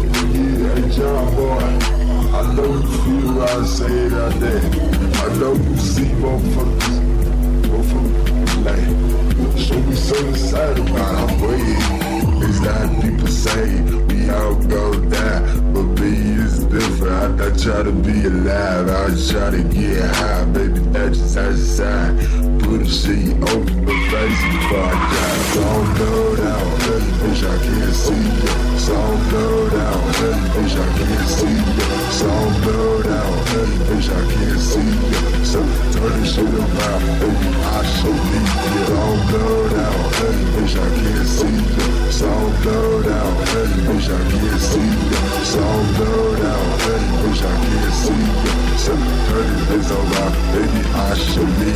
yeah, hey, John boy. I know you feel what I say out there. I know you see motherfuckers, motherfuckers like, show me something sad about our way. It's that people say we all go down, but me is different. I, I try to be alive, I try to get high, baby, that's just outside. Put a sheet over my face before I die. Song blurred out, hey bitch, I can't see you. Song blurred out, hey bitch, I can't see you. Song blurred out, hey bitch, I can't see you. So turn this shit around, baby, I show me. Song blurred out, hey bitch, I can't see you. Song blurred out, hey bitch, I can't see you. Song blurred out, hey bitch, I can't see you. So turn this around, baby, I show me.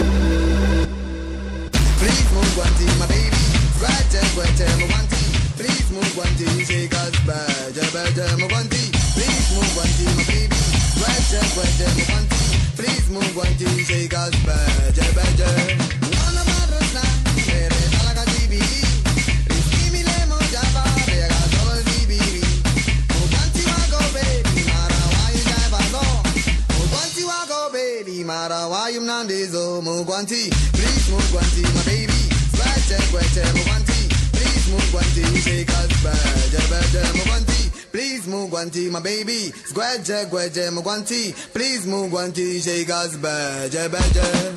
Please move one thing, my baby. Right there, right there, my one thing. Please move one thing, shake us bad, bad, my one thing. Please move one thing, my baby. Right there, right there, my one thing. Please move one thing, shake us bad, bad. One of my brothers now, mere talaga jibi. Riski mile mo java, rega solo jibi. Muganti wako baby, mara wayu jai bazo. Muganti wako baby, mara wayu mnandezo. Muganti, please move one thing, my baby. Right there, right there, my one thing. Please move one thing, shake us bad, bad, my one thing. Please move one thing, my baby. Squadja, squadja, my one thing. Please move one thing, shake us bad, bad.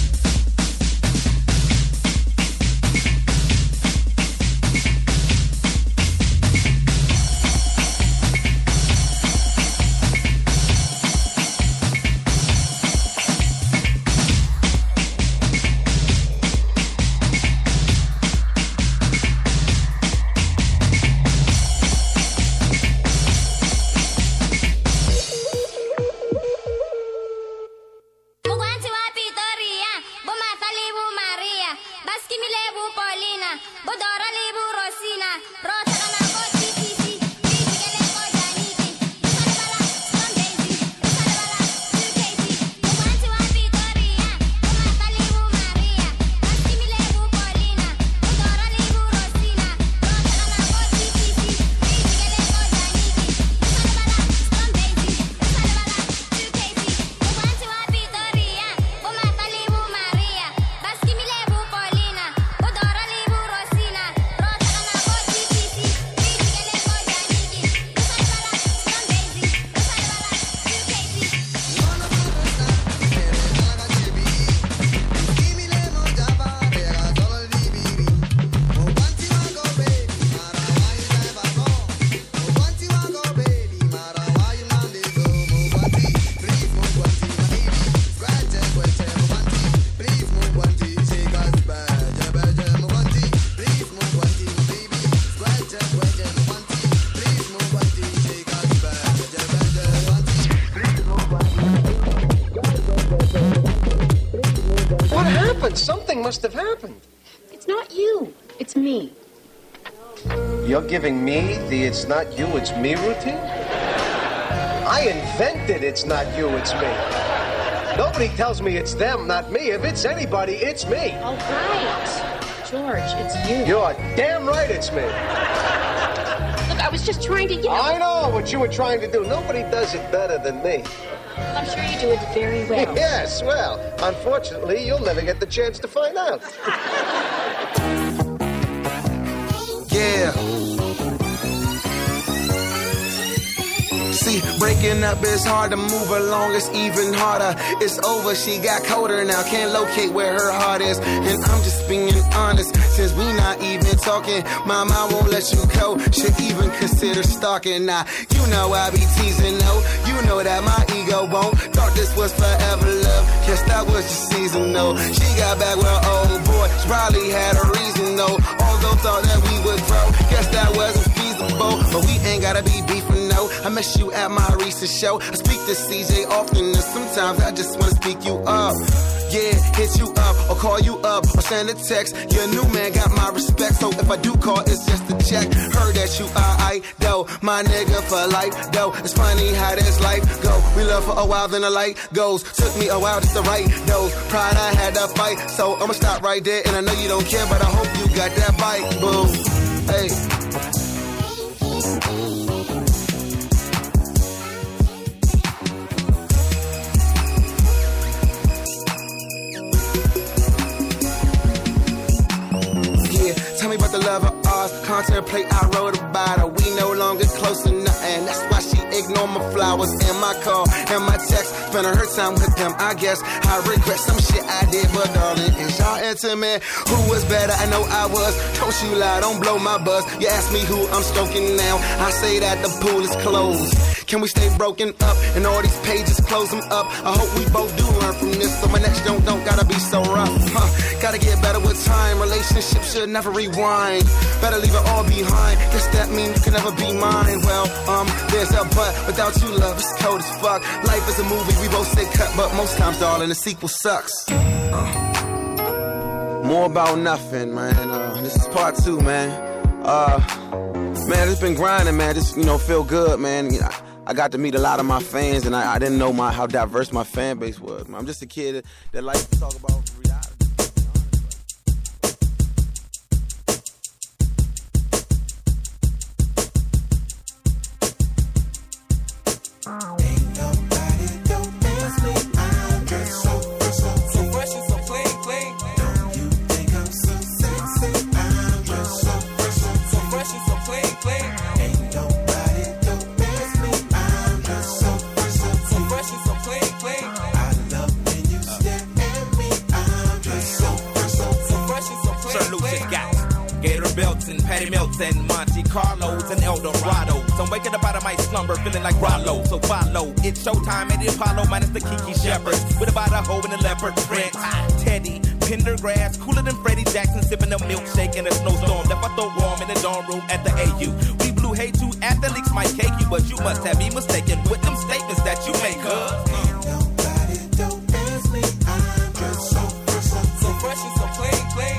Something must have happened. It's not you. It's me. You're giving me the it's not you, it's me routine? I invented it's not you, it's me. Nobody tells me it's them, not me. If it's anybody, it's me. All right. George, it's you. You're damn right it's me. Look, I was just trying to, you know... I know what you were trying to do. Nobody does it better than me. I'm sure you do it very well. Yes, well, unfortunately, you'll never get the chance to find out. Yeah. See, breaking up is hard, to move along it's even harder. It's over, she got colder now, can't locate where her heart is. And I'm just being honest, since we not even talking, my mind won't let you go. Should even consider stalking. Now, you know I be teasing, no. You know that my ego won't. Thought this was forever love, guess that was just seasonal. She got back with her old boy, she probably had a reason though. Although thought that we would grow, guess that wasn't feasible. But we ain't gotta be beefing, no. I miss you at my recent show. I speak to C J often, and sometimes I just wanna speak you up. Yeah, hit you up, or call you up, or send a text. Your new man got my respect, so if I do call, it's just a check. Heard that you alright, though, my nigga for life, though. It's funny how this life go. We love for a while, then the light goes. Took me a while just to write those. Pride I had to fight, so I'ma stop right there. And I know you don't care, but I hope you got that bite, boo. Hey. Tell me about the love of ours, contemplate, I wrote about her. We no longer close enough, and that's why she ignored my flowers and my call and my text. Spending her time with them, I guess. I regret some shit I did, but darling, is y'all intimate? Who was better? I know I was. Don't you lie, don't blow my buzz. You ask me who I'm stroking now, I say that the pool is closed. Can we stay broken up and all these pages close them up? I hope we both do learn from this, so my next don't don't gotta be so rough. Huh? Gotta get better with time. Relationships should never rewind. Better leave it all behind. Guess that means you can never be mine. Well, um, there's a but. Without you, love, it's cold as fuck. Life is a movie, we both say cut, but most times, darling, the sequel sucks. Uh, more about nothing, man. Uh, this is part two, man. Uh, man, it's been grinding, man. Just, you know, feel good, man. You know, I got to meet a lot of my fans, and I, I didn't know my how diverse my fan base was. I'm just a kid that, that likes to talk about reality. Patty Melton, Monte Carlos, and El Dorado. So I'm waking up out of my slumber, feeling like Rollo. So follow, it's showtime at the Apollo, minus the Kiki Shepherds. With about a hoe in the leopard print. Teddy, Pendergrass, cooler than Freddie Jackson, sipping a milkshake in a snowstorm. Left I throw warm in the dorm room at the A U. We blew hay to athletes might cake you, but you must have me mistaken with them statements that you make, huh? Nobody don't ask me, I'm just so, so, so fresh and so plain, plain.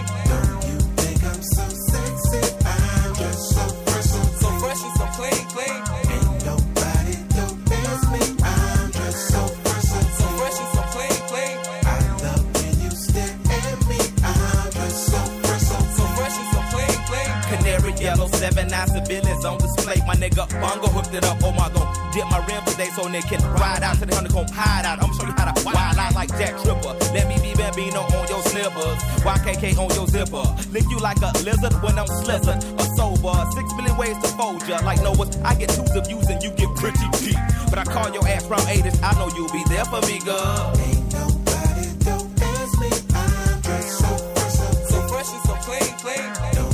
Yellow seven nine civilians on display. My nigga Bongo hooked it up. Oh my god, dip my rim today so they can ride out to the honeycomb hide out. I'ma show you how to wild out like Jack Tripper. Let me be Bambino on your slippers, Y K K on your zipper. Lick you like a lizard when I'm slizzard. A sober, six million ways to fold ya. Like Noah's, I get twos of views and you get pretty cheap. But I call your ass round eighties. I know you'll be there for me, girl. Ain't nobody don't ask me. I'm just so, so, so fresh and so plain, plain.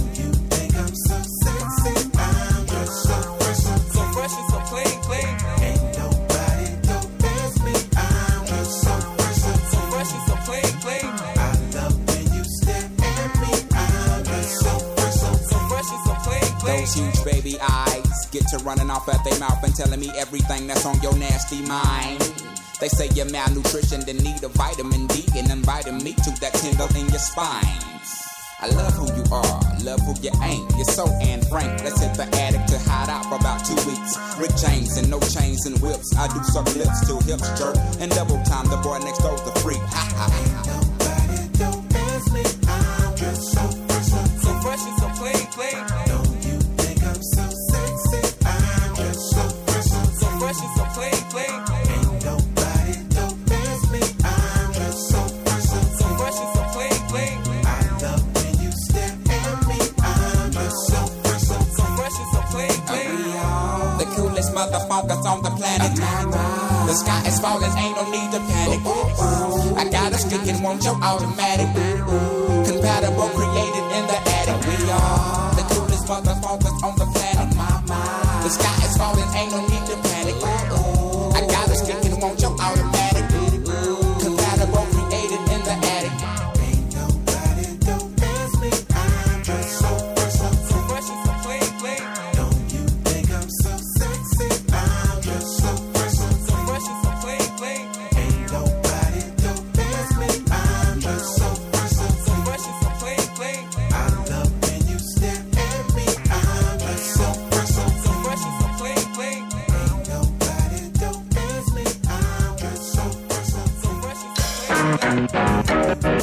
Those huge baby eyes get to running off at their mouth and telling me everything that's on your nasty mind. They say you're malnutrition, then need a vitamin D and inviting me to that tingle in your spine. I love who you are, love who you ain't. You're so Anne Frank. Let's hit the attic to hide out for about two weeks. Rick James and no chains and whips. I do suck lips till hips jerk. And double time, the boy next door's the freak. Ha ha. Nobody don't ask me. I'm just so fresh, so fresh and so clean, clean. Don't you think I'm so sexy? I'm just so fresh, so fresh and so clean, clean. Ain't nobody don't ask me. I'm just so fresh, so fresh and so clean, clean. I love when you stare at me. I'm just so fresh, so fresh and so clean, clean. The coolest motherfuckers on the planet. The sky is falling, ain't no need to panic. I got a stick and want your automatic. Compatible, created in the attic. We are the coolest motherfuckers on the planet. The sky is falling, ain't no need to panic. I got a stick and want your automatic. Compatible, created in the attic. Ain't nobody don't ask me. I'm just so fresh, so fresh and so clean, clean. Don't you think I'm so sexy? I'm just so fresh, so fresh and so clean, clean. Ain't nobody don't ask me. I'm just so fresh, so fresh and so clean, clean. I love when you stare at me. I'm just so fresh, so fresh and so clean, clean. Ain't nobody don't ask me. I'm just so fresh, so fresh and so clean,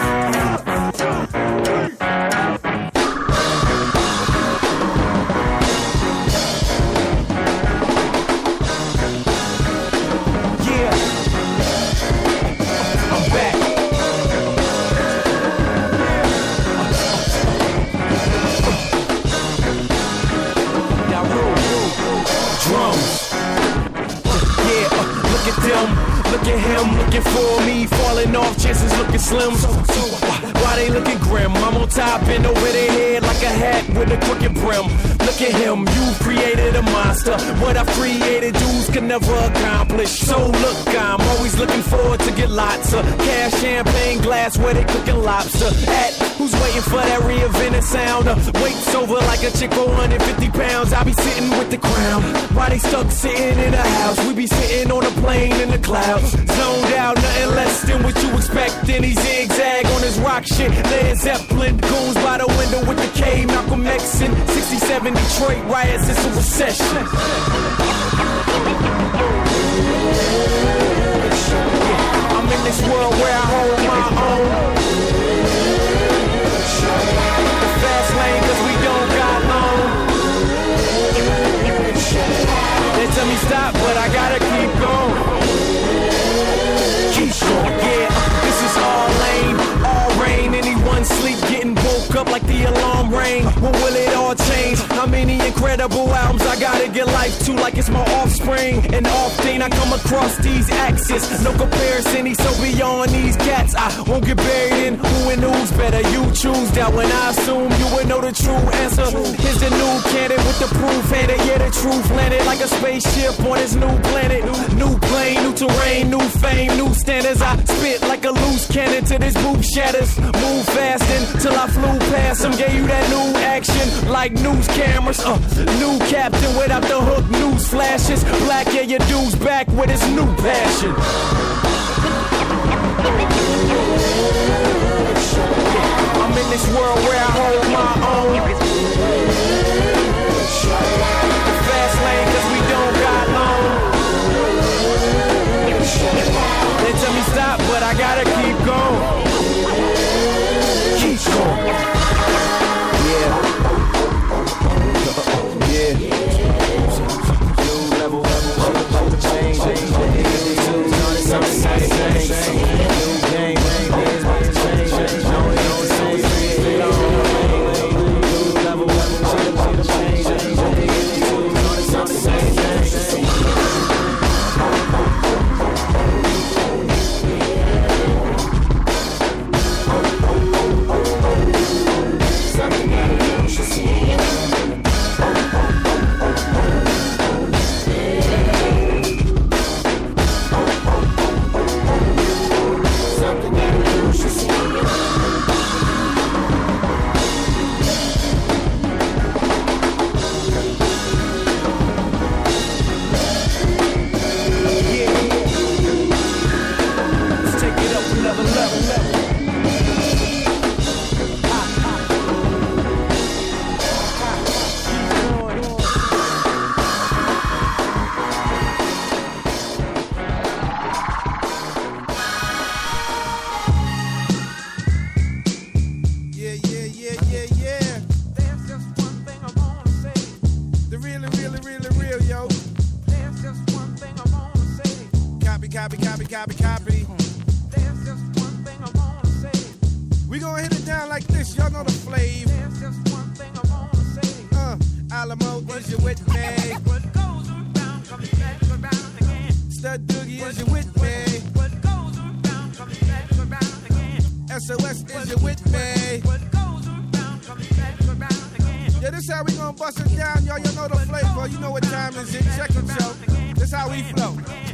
Yeah, I'm back. Now roll, drums. Yeah, uh, look at them, look at him, looking for me, falling off, chances looking slim. So, so why they looking grim? I'm on top and over their head like a hat with a crooked brim. Look at him, you created a monster. What I've created, dudes can never accomplish. So look, I'm always looking forward to get lots of cash, champagne glass where they cooking lobster. At who's waiting for that reinvented sound? Uh, waits over like a chick for one hundred fifty pounds. I be sitting with the crown. Why they stuck sitting in a house? We be sitting on a plane in the clouds. Zoned out, nothing less than what you expect. Then he zigzag on his rock shit. Led Zeppelin goons by the window with the K. Malcolm X in sixty-seven Detroit riots. It's a recession. I'm in this world where I hold my own. The fast lane cause we don't got long. They tell me stop, but I gotta keep going. Keep going, yeah. This is all lane, all rain. Anyone sleep getting woke up like the alarm rang. When will it all change? How many incredible albums I gotta get life to like it's my offspring. And often I come across these axes. No comparison, he's so beyond these cats. I won't get buried in who and who's better. You choose that when I assume you would know the true answer. Here's the new candidate with the proof handed. Yeah, the truth landed like a spaceship on this new planet. New plane, new terrain, new fame, new standards. I spit like a loose cannon till this booth shatters. Move fast until I flew past them. Gave you that new action like news cameras. Uh, new captain without the hook, news flashes. Black, yeah, your dude's back with his new passion. I'm in this world where I hold my own. The fast lane cause we don't got long. They tell me stop, but I gotta keep going. Keep going. Yeah. Yeah. New level, change, change, new game, copy, copy, copy, copy. There's just one thing I wanna say. We gonna hit it down like this, y'all know the flavor. There's just one thing I wanna say. Uh, Alamo, is you with me? What goes around comes back around again. Stud Doogie, is you with me? What goes around comes back around again. S O S, is you with me? What goes around comes back around again. Yeah, this how we gonna bust it down, y'all. You know the flavor. You know what time is it? Check it, yo. This how we flow.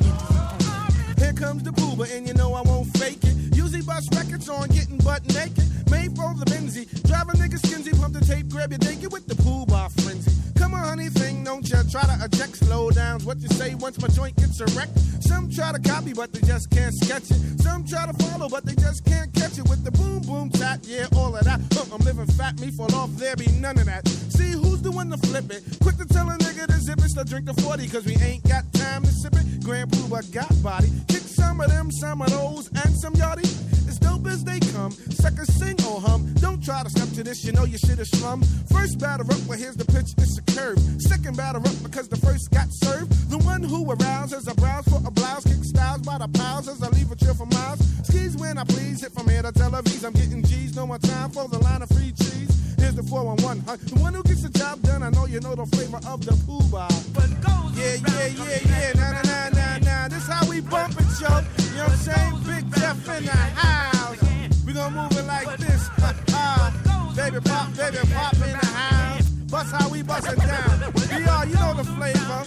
Here comes the booba, and you know I won't fake it. Usually bust records on getting butt naked. Made for the Benzie. Drive a nigga skinsy, pump the tape, grab your naked with the pool bar frenzy. Come on, honey, thing, don't ya try to eject slow downs. What you say once my joint gets erect? Some try to copy, but they just can't sketch it. Some try to follow, but they just can't catch it with the boom, boom, tap, yeah, all of that. Uh, I'm living fat, me fall off, there be none of that. See, who's the one to flip it? Quick to tell a nigga to zip it, so drink the forty, cause we ain't got time to sip it. Grand Pooba got body. Kick some of them, some of those, and some yachty. As dope as they come, suckers sing or hum. Don't try to step to this, you know your shit is slum. First batter up, well here's the pitch, it's a curve. Second batter up because the first got served. The one who arouses a browse for a blouse, kick styles by the piles as I leave a chill for miles. Skis when I please, hit from here to Tel Aviv. I'm getting G's, no more time for the line of free cheese. Here's the four one one, huh? The one who gets the job done, I know you know the flavor of the Pooh-Bah. Yeah, yeah, yeah, yeah, nah, nah, nah, nah, nah. This how we bump it, yo. You know what I'm saying? Big Jeff in the house. We gonna move it like this, ha, ha. Baby pop, baby pop in the house. Bust how we bust it down. B R, you know the flavor.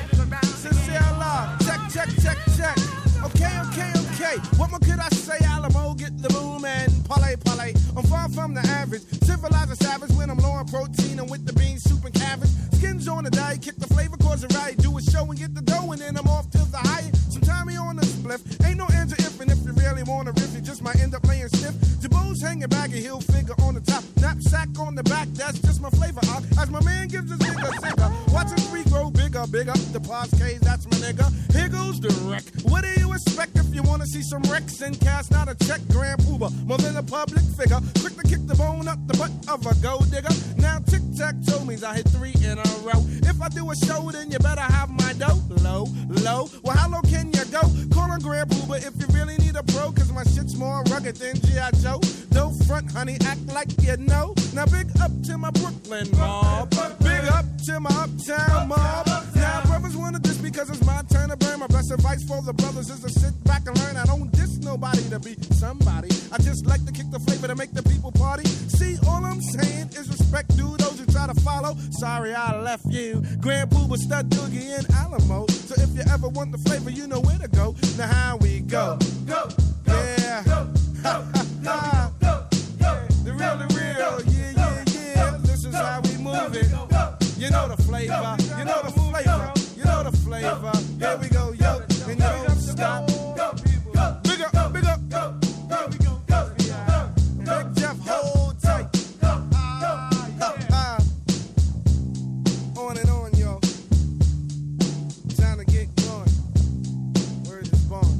Sincere love. Check, check, check, check. Okay, okay, okay. What more could I say? Alamo, get the boom and parlay, parlay. I'm far from the average. Civilized a savage when I'm low on protein and with the beans, soup and cabbage. Skins on the diet, kick the flavor, cause it right. Do a show and get the dough and then I'm off to the high. Sometime he on the spliff. Ain't no answer if and if you really wanna riff, you just might end up laying stiff. Jabos hanging back and heel figure on the top. Knapsack on the back, that's just my flavor. Uh, as my man gives his nigga singer. Watching three grow bigger, bigger. The Paz K's, that's my nigga. Here goes the wreck. What do you expect if you wanna see some wrecks and cast out a check? Grand Pooba, more than a public figure. Quick to kick the bone up the butt of a gold digger. Now tic-tac-toe means I hit three in a row. If I do a show, then you better have my dough. Low, low. Well, how low can you go? Call on Grand Pooba if you really need a pro, cause my shit's more rugged than G I. Joe. Don't front, honey, act like you know. Now big up to my Brooklyn mob. Big up to my uptown mob. Now brothers wanna diss because it's my turn to burn. My best advice for the brothers is to sit back and learn. I don't diss nobody to be somebody. I just like to kick the flavor to make the people party. See, all I'm saying is respect to those who try to follow. Sorry I left you. Grand Pooba, Stud Doogie, and Alamo. So if you ever want the flavor, you know where to go. Now how we go? Go, go, yeah. Go, go, go, go, go. The real, the real, yeah, yeah, yeah. This is how we move it. You know the flavor, you know the flavor, you know the flavor. Here we go, yo, and you don't stop. Big up, big up, go, go, go, go. Big Jeff, hold tight. On and on, yo. Time to get going. Word is born.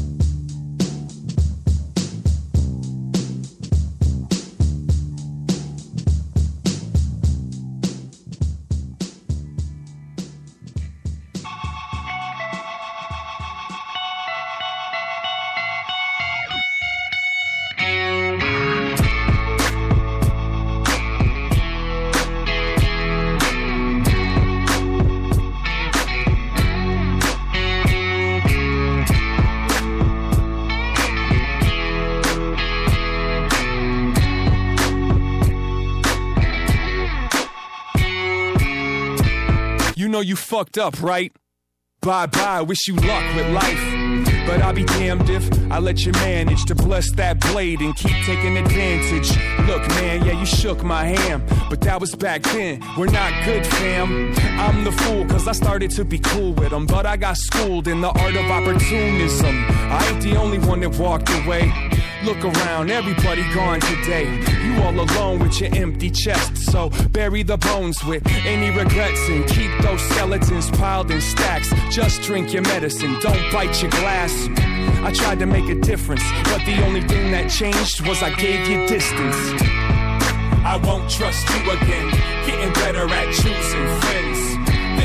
You know you fucked up, right? Bye-bye, wish you luck with life. But I'll be damned if I let you manage to bless that blade and keep taking advantage. Look, man, yeah, you shook my hand, but that was back then. We're not good, fam. I'm the fool, cause I started to be cool with them, but I got schooled in the art of opportunism. I ain't the only one that walked away. Look around, everybody gone today. You all alone with your empty chest, so bury the bones with any regrets and keep those skeletons piled in stacks. Just drink your medicine, don't bite your glass. I tried to make a difference, but the only thing that changed was I gave you distance. I won't trust you again, getting better at choosing friends.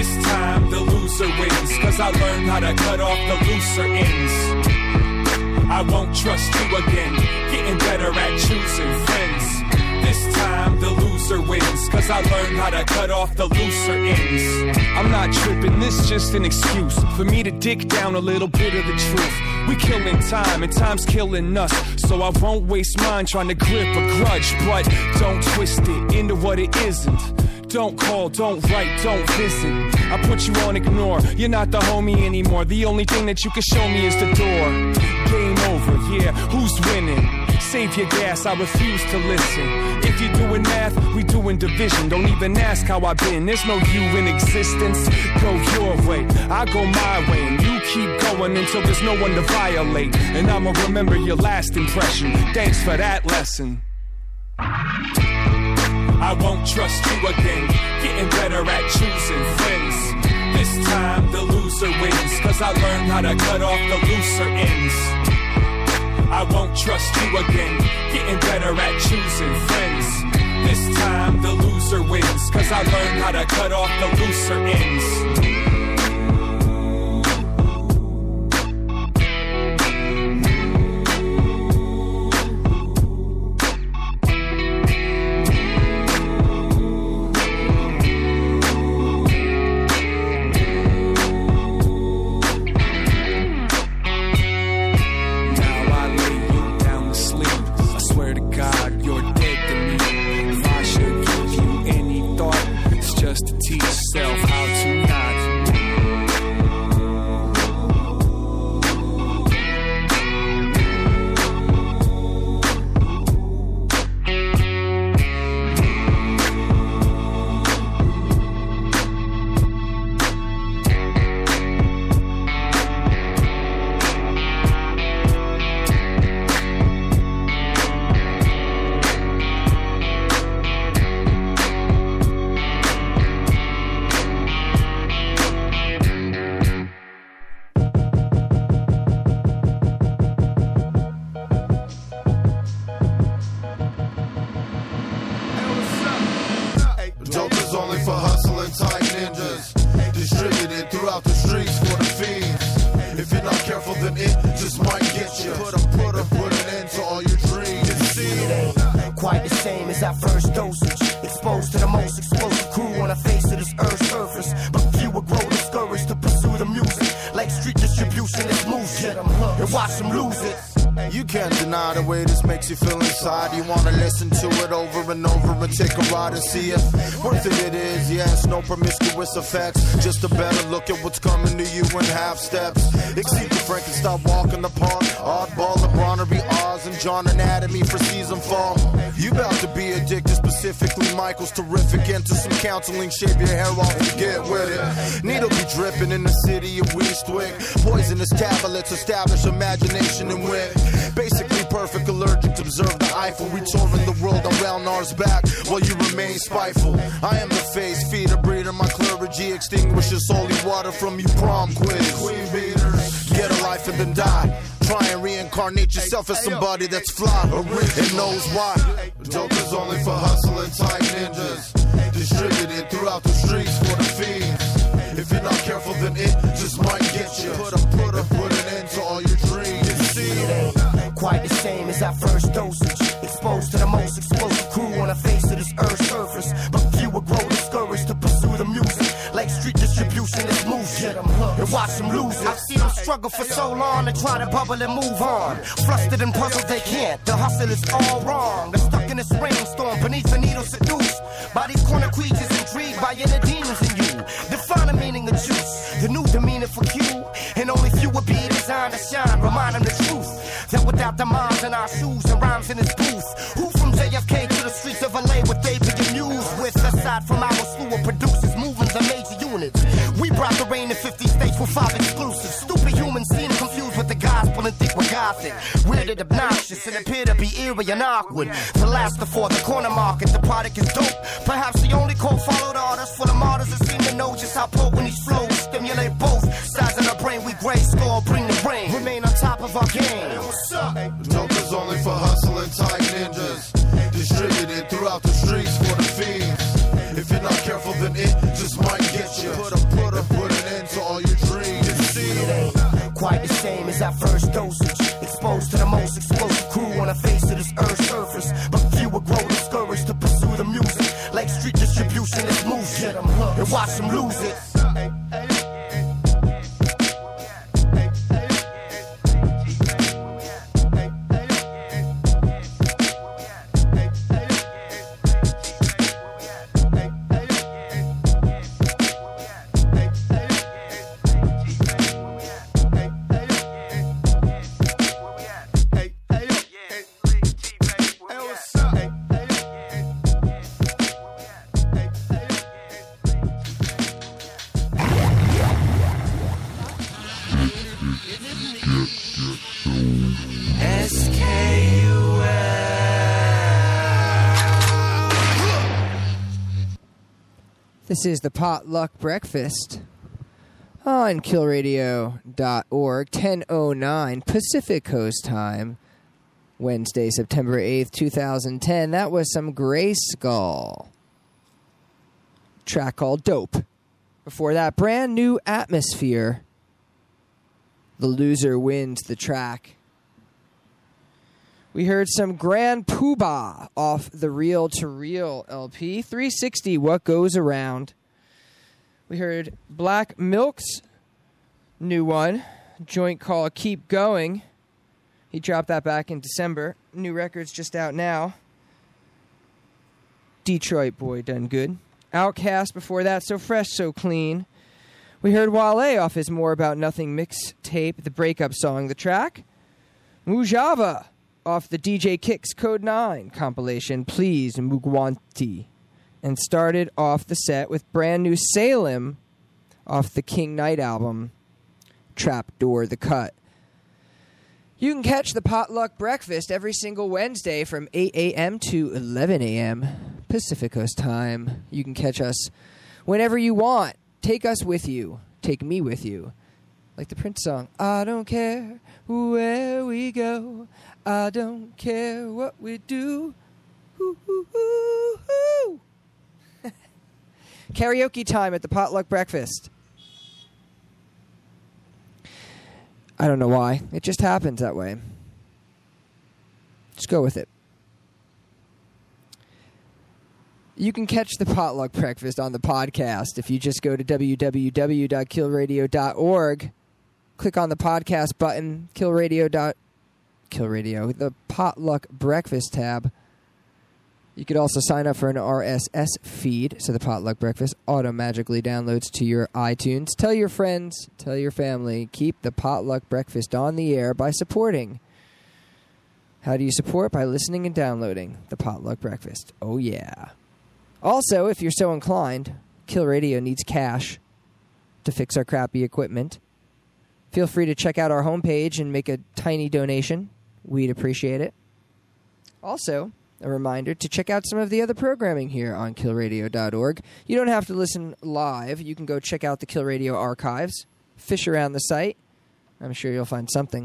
This time the loser wins, cause I learned how to cut off the looser ends. I won't trust you again, getting better at choosing friends. This time the loser wins, cause I learned how to cut off the looser ends. I'm not tripping, this just an excuse for me to dick down a little bit of the truth. We killing time and time's killing us, so I won't waste mine trying to grip a grudge. But don't twist it into what it isn't. Don't call, don't write, don't visit. I put you on ignore, you're not the homie anymore. The only thing that you can show me is the door. Game over, yeah, who's winning? Save your gas, I refuse to listen. If you're doing math, we doing division. Don't even ask how I've been, there's no you in existence. Go your way, I go my way, and you keep going until there's no one to violate. And I'ma remember your last impression. Thanks for that lesson. I won't trust you again, getting better at choosing friends. This time the loser wins, cause I learned how to cut off the looser ends. I won't trust you again, getting better at choosing friends. This time the loser wins, cause I learned how to cut off the looser ends. You wanna listen to it over and over and take a ride and see it. Worth it it is, yes, no promiscuous effects. Just a better look at what's coming to you in half steps. Exceed the Frankenstein walk in the park. Oddball, LeBron, or be Oz and John Anatomy for season fall. You bout to be addicted, specifically Michael's terrific. Into some counseling, shave your hair off and get with it. Needle be dripping in the city of Weestwick. Poisonous tablets establish imagination and wit. Basically perfect, allergic to observe the Eiffel. We touring the world around ours back while you remain spiteful. I am the face, feeder breeder. My clergy extinguishes holy water from you prom quiz. Queen beaters, get a life and then die. Try and reincarnate yourself as somebody that's fly and knows why. Dope is only for hustling type ninjas, distributed throughout the streets for the fiends. If you're not careful, then it just might get you. Put a put a put an end to all your dreams. It ain't quite the same as that first dosage. Exposed to the most explosive crew on the face of this earth's surface, but few will grow discouraged to pursue the music. Like street distribution is motion, and watch them lose it. I've seen them struggle for so long to try to bubble and move on. Flustered and puzzled they can't, the hustle is all wrong. They're stuck in this rainstorm beneath the needle seduced by these corner creatures intrigued by inner demons in you. Define the meaning of juice, the new demeanor for Q. And only few will be designed to shine, remind them the truth. That without the minds in our shoes and rhymes in his booth, who from J F K to the streets of L A would they be amused with? Aside from our slew of producers moving the major units, we brought the rain in fifty states with five exclusives. Stupid humans seem confused with the gospel and think we're gothic. Weird and obnoxious and appear to be eerie and awkward. The last before the corner market, the product is dope. Perhaps the only cult followed artists for the martyrs that seem to know just how potent these flows stimulate both sides of the brain. We gray score, bring the rain, remain on top of our game. What's up? Dope is only for hustling type ninjas, distributed throughout the streets for the fiends. If you're not careful, then it just might get you. Put a as our first dosage. Exposed to the most explosive crew on the face of this earth's surface. But few will grow discouraged to pursue the music. Like street distribution, let's move shit and watch them lose it. This is the Potluck Breakfast on kill radio dot org, ten oh nine Pacific Coast time, Wednesday, September eighth, twenty ten. That was some Gray Skull. Track called Dope. Before that, brand new Atmosphere. The Loser Wins the Track. We heard some Grand Poobah off the Real to Real L P. three sixty, What Goes Around. We heard Black Milk's new one, joint called Keep Going. He dropped that back in December. New record's just out now. Detroit boy done good. Outkast before that, So Fresh, So Clean. We heard Wale off his More About Nothing mixtape, the breakup song, the track. Mujava off the D J Kicks Code nine compilation, Please Mugwanti. And started off the set with brand new Salem off the King Knight album, Trapdoor the Cut. You can catch the Potluck Breakfast every single Wednesday from eight a.m. to eleven a.m. Pacific Coast time. You can catch us whenever you want. Take us with you. Take me with you. Like the Prince song, I don't care where we go. I don't care what we do. Ooh, ooh, ooh, ooh. Karaoke time at the Potluck Breakfast. I don't know why. It just happens that way. Just go with it. You can catch the Potluck Breakfast on the podcast if you just go to w w w dot kill radio dot org. Click on the podcast button, Kill Radio. Kill Radio, the Potluck Breakfast tab. You could also sign up for an R S S feed, so the Potluck Breakfast auto-magically downloads to your iTunes. Tell your friends, tell your family, keep the Potluck Breakfast on the air by supporting. How do you support? By listening and downloading the Potluck Breakfast. Oh, yeah. Also, if you're so inclined, Kill Radio needs cash to fix our crappy equipment. Feel free to check out our homepage and make a tiny donation. We'd appreciate it. Also, a reminder to check out some of the other programming here on kill radio dot org. You don't have to listen live. You can go check out the Kill Radio archives. Fish around the site. I'm sure you'll find something.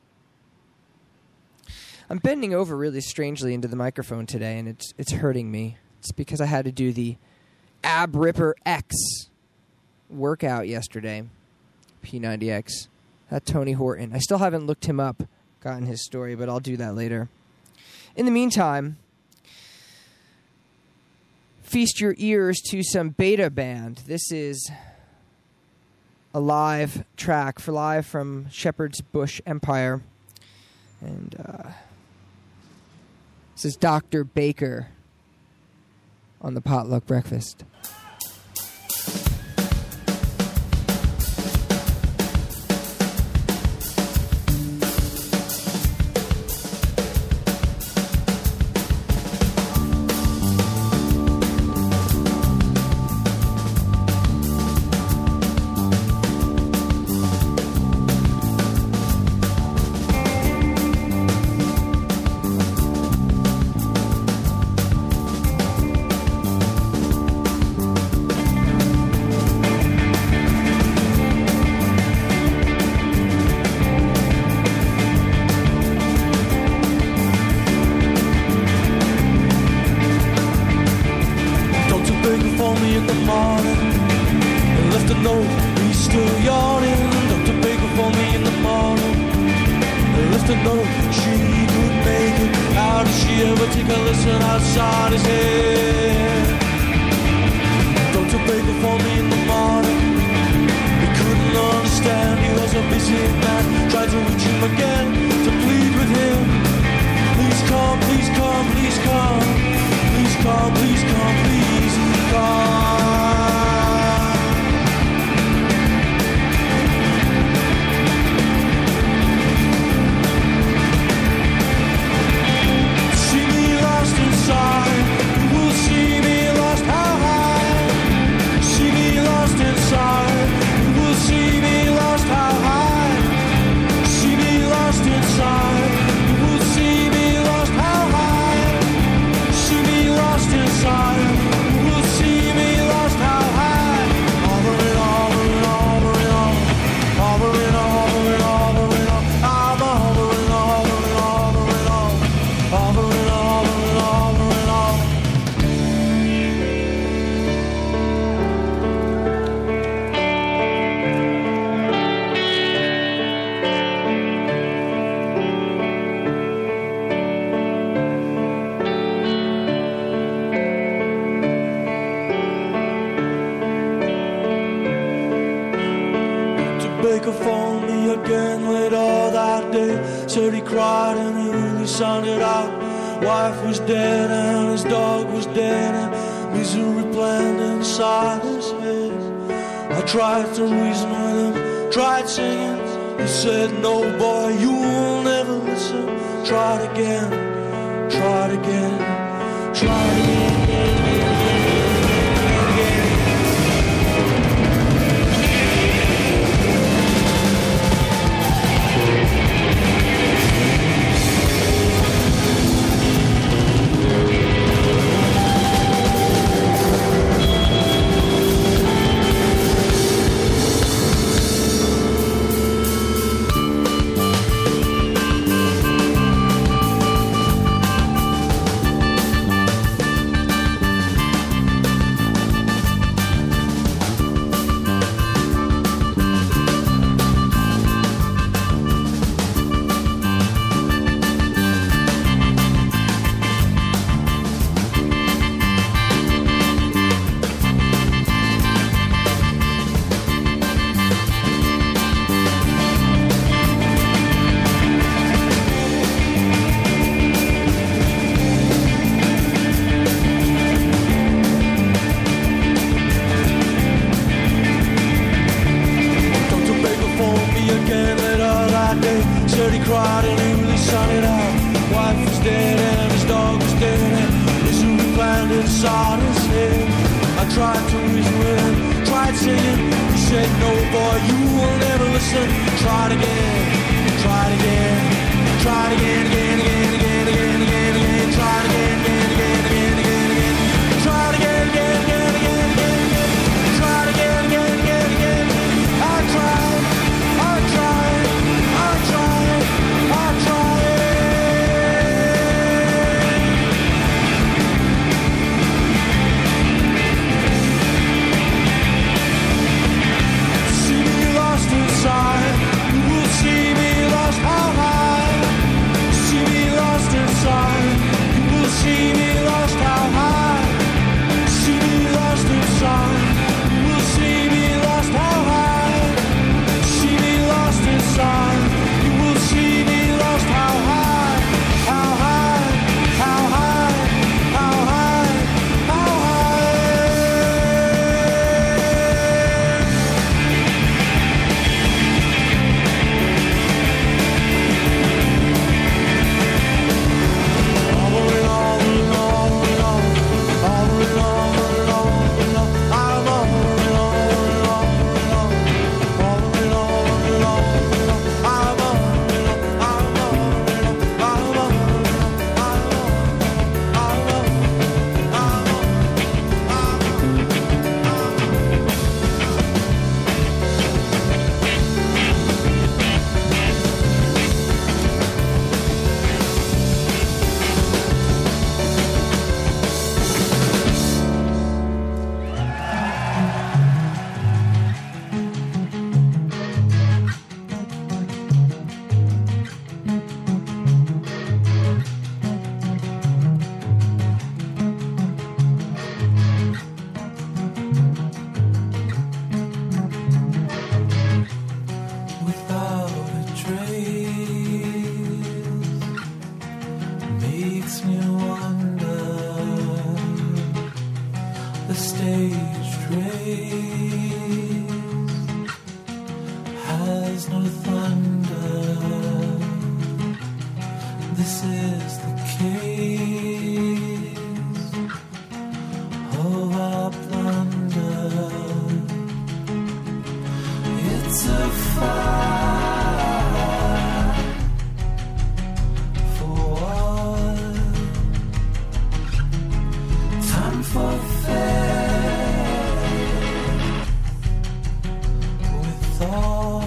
I'm bending over really strangely into the microphone today, and it's it's hurting me. It's because I had to do the Ab Ripper X workout yesterday. P ninety X. That Tony Horton. I still haven't looked him up, gotten his story, but I'll do that later. In the meantime, feast your ears to some Beta Band. This is a live track for live from Shepherd's Bush Empire. And uh, this is Doctor Baker on the Potluck Breakfast. Thank just to know she could make it. How did she ever take a listen outside his head? Don't you beg for me in the morning. He couldn't understand, he was a busy man. Tried to reach him again, to plead with him. Please come, please come, please come. Please come, please come, please come. Inside, you will see me lost how high. See me lost inside, you will see me lost how high. See me lost inside, you will see me lost how high. See me lost inside, you will see me lost how high. Over it, over it, over it, over it, over it, over it, I'm over it, over it, over it, over it, over it. Phone me again later that day. Said he cried and he really sounded out. Wife was dead and his dog was dead, and misery planned inside his head. I tried to reason with him, tried singing. He said, no boy, you will never listen. Try it again, try it again, try it again, again, again, again. See me This is the case of our plunder. It's a fight for what? Time for fair with thought.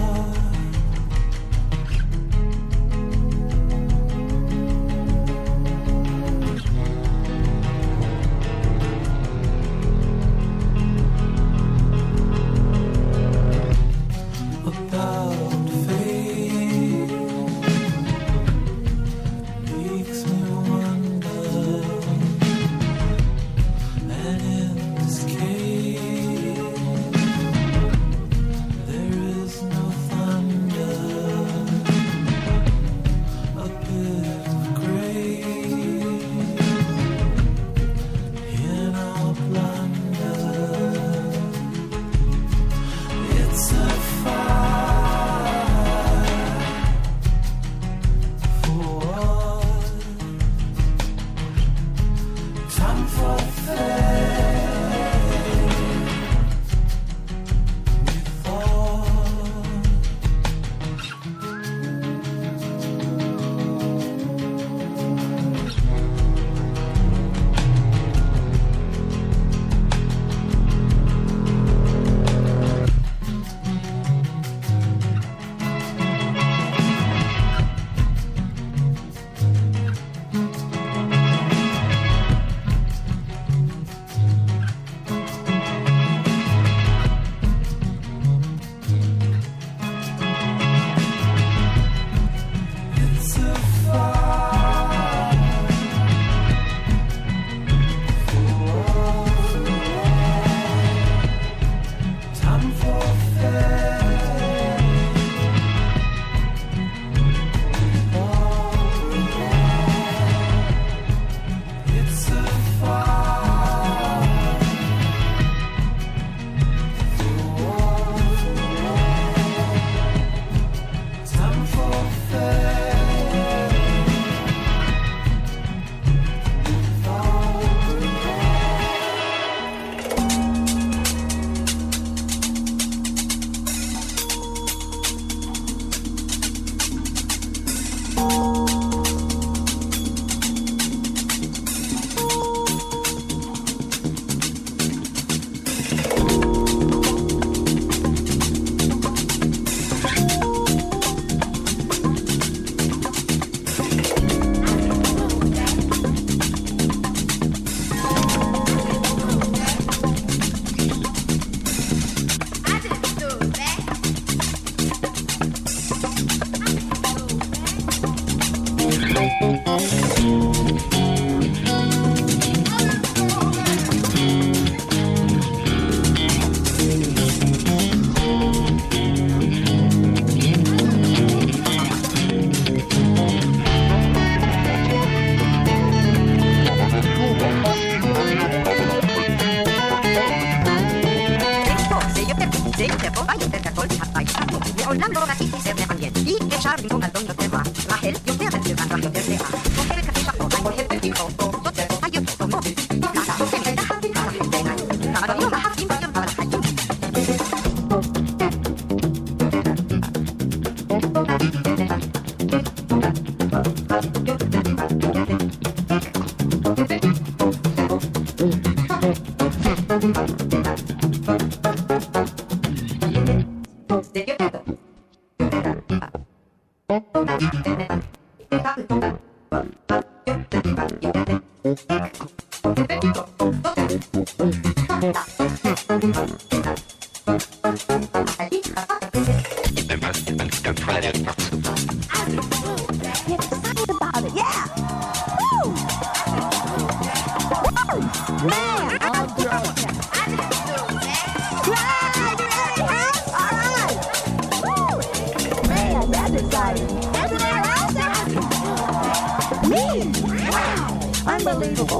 About fate makes me wonder, and in this case there is no thunder, a bit of gray in our blunder. It's a time for Unbelievable.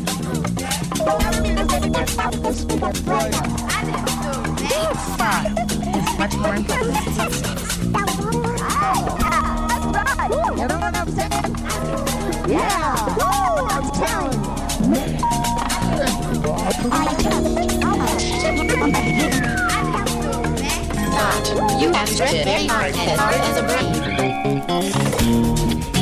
It's much more important. That's right. You know what I'm saying? Yeah! Woo! I'm telling Not. You have stretched very hard, as hard as a brain.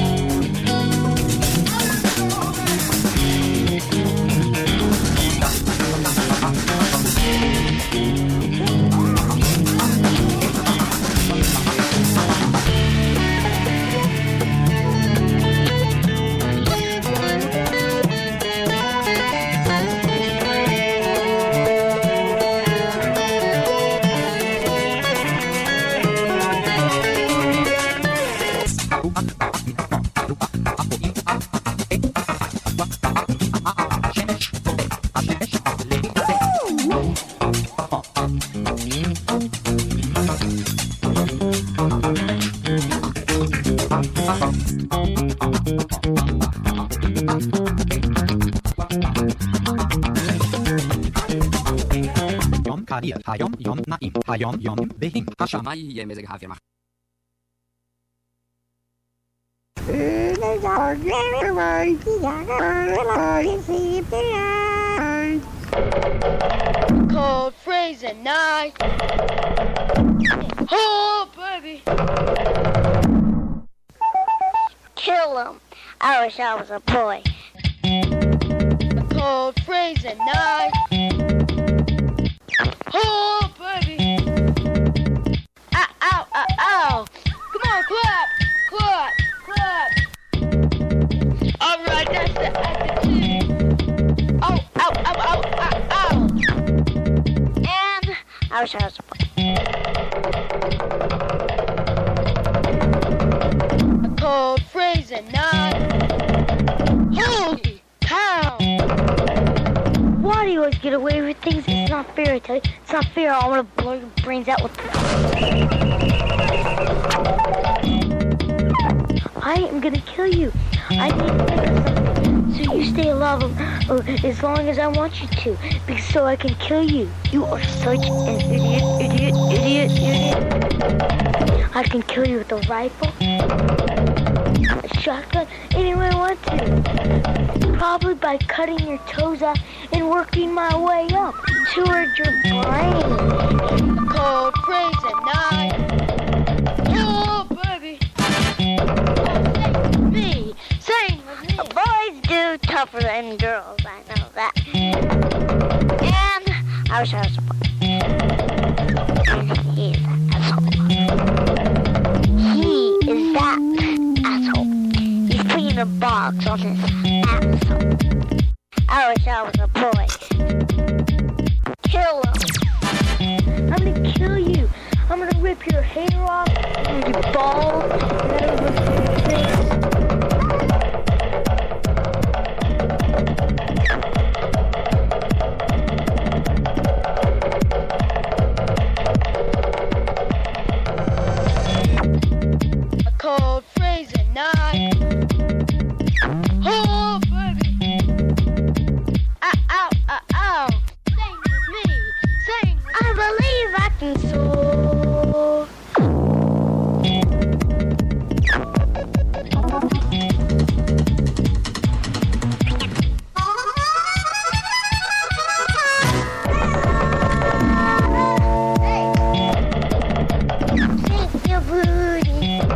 היום יום נעים, היום יום בהים, השמאי יהיה מזג האוויר מחר. Cold freezing night. Oh, baby. Kill him. I wish I was a boy. Cold freezing night. Oh, baby. Ow, ow, ow, ow. Come on, clap, clap, clap. All right, that's the attitude. Oh, ow, ow, ow, ow, ow. And I wish I was a boy. A cold freezing night. Holy cow. Why do you always get away with things? It's not fair, I tell you. It's not fair. I want to blow your brains out with... I am going to kill you. I need to think of something. So you stay alive uh, as long as I want you to. Because so I can kill you. You are such an idiot, idiot, idiot, idiot. I can kill you with a rifle, a shotgun, any way I want to. Probably by cutting your toes off and working my way up towards your brain. Cold freezing night. Oh, baby. Oh, me. Sing with me. Boys do tougher than girls, I know that. And I wish I was a boy. He's an asshole. He is that asshole. He's putting a box on his asshole. I wish I was a boy. Kill him. I'm gonna kill you. I'm gonna rip your hair off, and your balls, and then I'm gonna see your face. A cold freezing night. Oh, baby. Ow, ow, ow, ow. Sing with me. Sing with I believe I can soar. Shake your booty.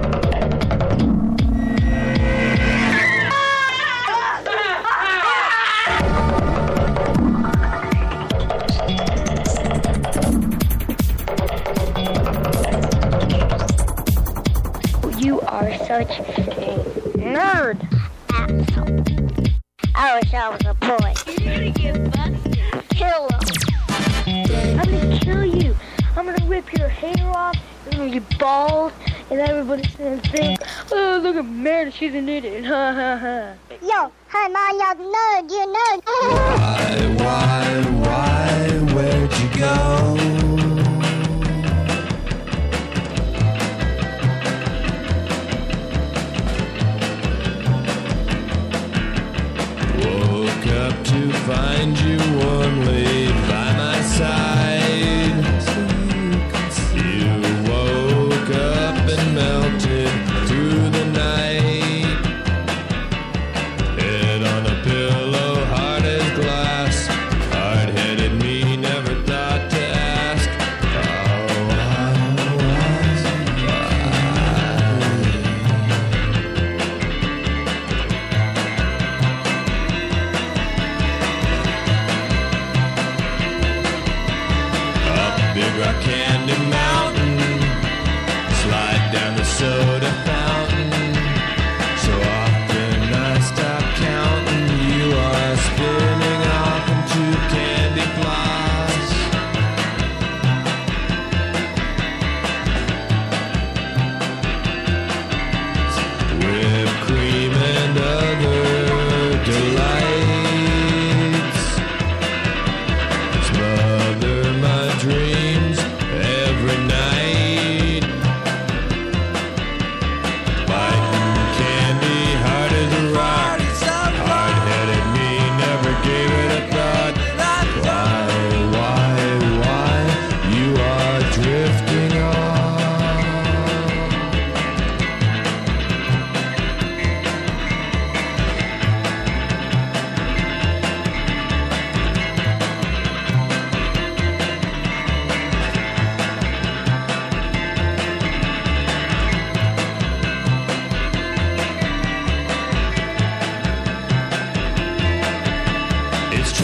You are such a nerd, asshole. I wish I was a boy. You're gonna get busted. Kill him. I'm gonna kill you. I'm gonna rip your hair off, and your balls, and everybody's gonna think, oh, look at Mary, she's an idiot. Ha ha ha. Yo, hi, man, you're nerd, you nerd. Why, why, why, where'd you go? Woke up to find you only by my side. You woke up and melted through the night.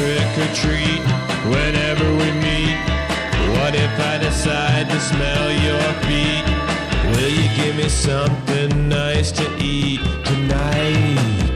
trick or treat whenever we meet? What if I decide to smell your feet? Will you give me something nice to eat tonight?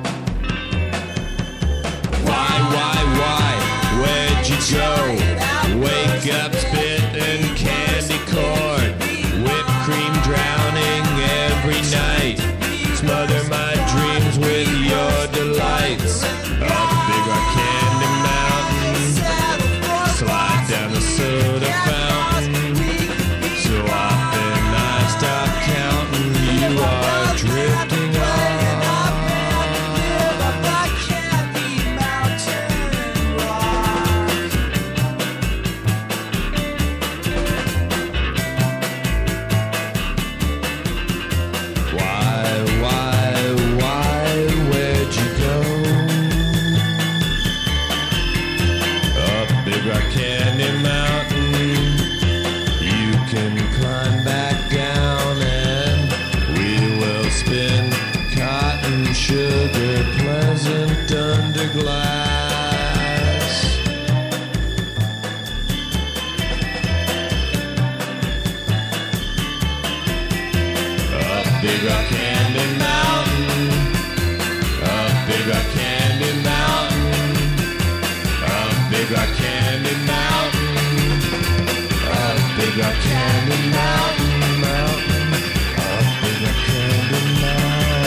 Why, why, why? Where'd you go? Wake up, spitting candy corn, whipped cream drowning every night. Smother my dreams with your delights. Up big rock candy mountain, slide down the soda fountain. So often I stop counting, you are drifting off. Sugar pleasant under glass. Up big rock candy mountain, up big rock candy mountain, up big rock candy mountain, up big rock candy mountain, mountain, up big rock candy mountain.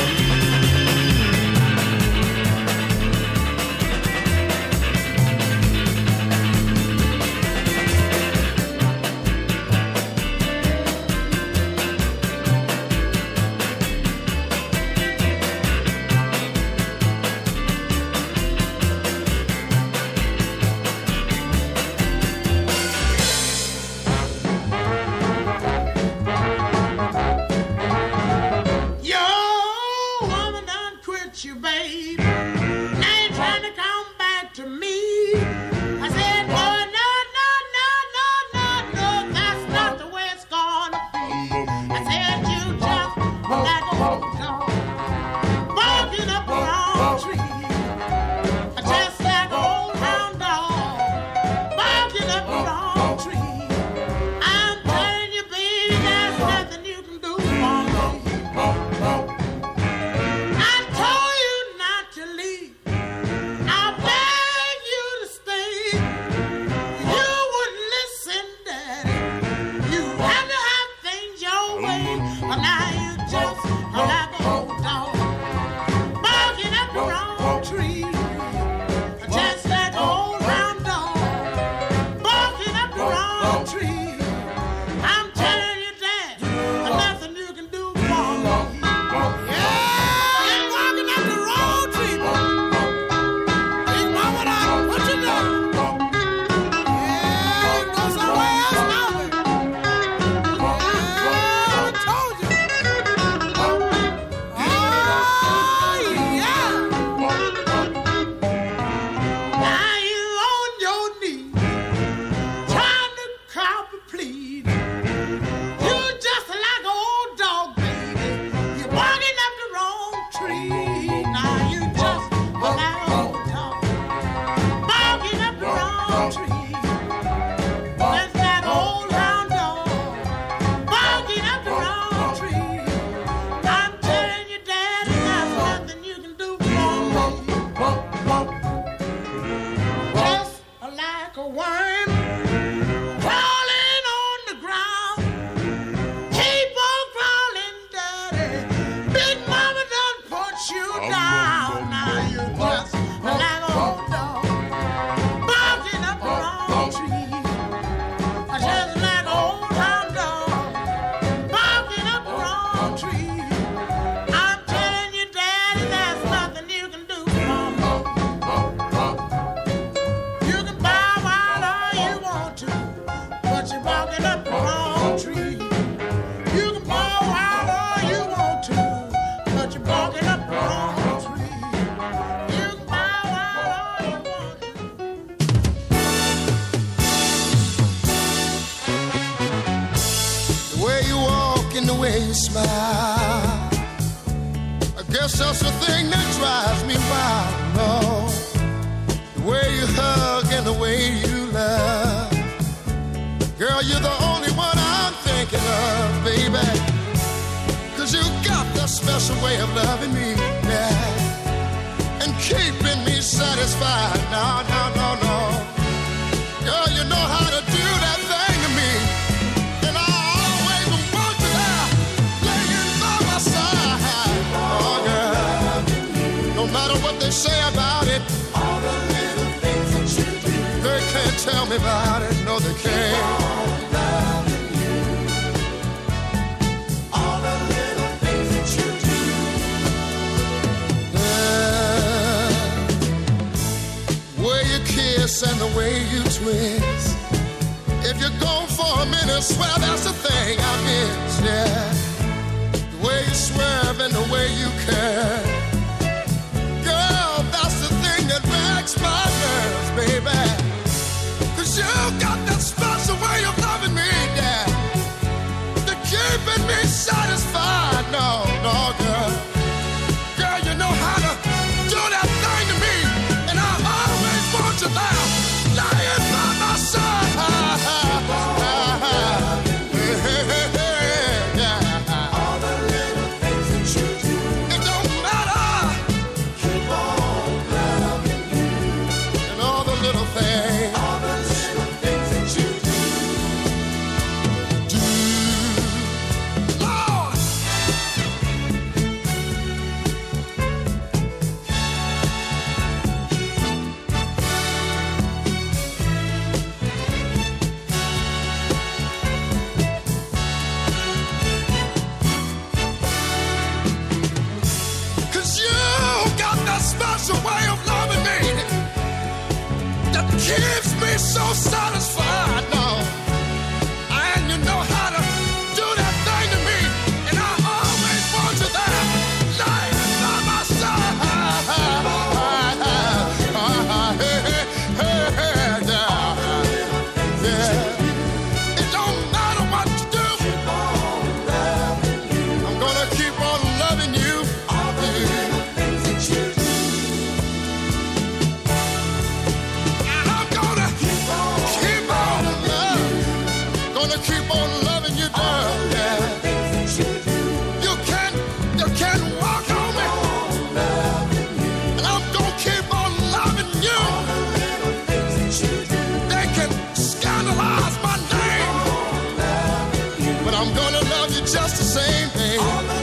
smile. I guess that's the thing that drives me wild, no. The the way you hug and the way you love. Girl, you're the only one I'm thinking of, baby. Cause you got that special way of loving me, yeah, and keeping me satisfied. No, no, no, no. Girl, you know how to do that thing to me. And I always want you there, laying by my side. Oh, girl, no matter what they say about it, all the little things that you do, they can't tell me about it. No, they can't. And the way you twist. If you're gone for a minute, swear that's the thing I miss, yeah. The way you swerve and the way you care. Girl, that's the thing that breaks my nerves, baby. Cause you got that special way of loving me, yeah, that keeping me satisfied. No, no, girl. Girl, you know how to do that thing to me. And I always want you there. Lying by my side. All the little things that you do, it don't matter. Keep on loving you. And all the little things, all the little things that you do, do, Lord. Special way of loving me that keeps me so satisfied now. And you know how to do that thing to me, and I always want you there, lying by my side. Yeah. It don't matter what you do, I'm gonna keep on loving you. Keep on loving you, girl. Yeah. You can, you can walk on me, and I'm gonna keep on loving you. They can scandalize my name, but I'm gonna love you just the same, baby.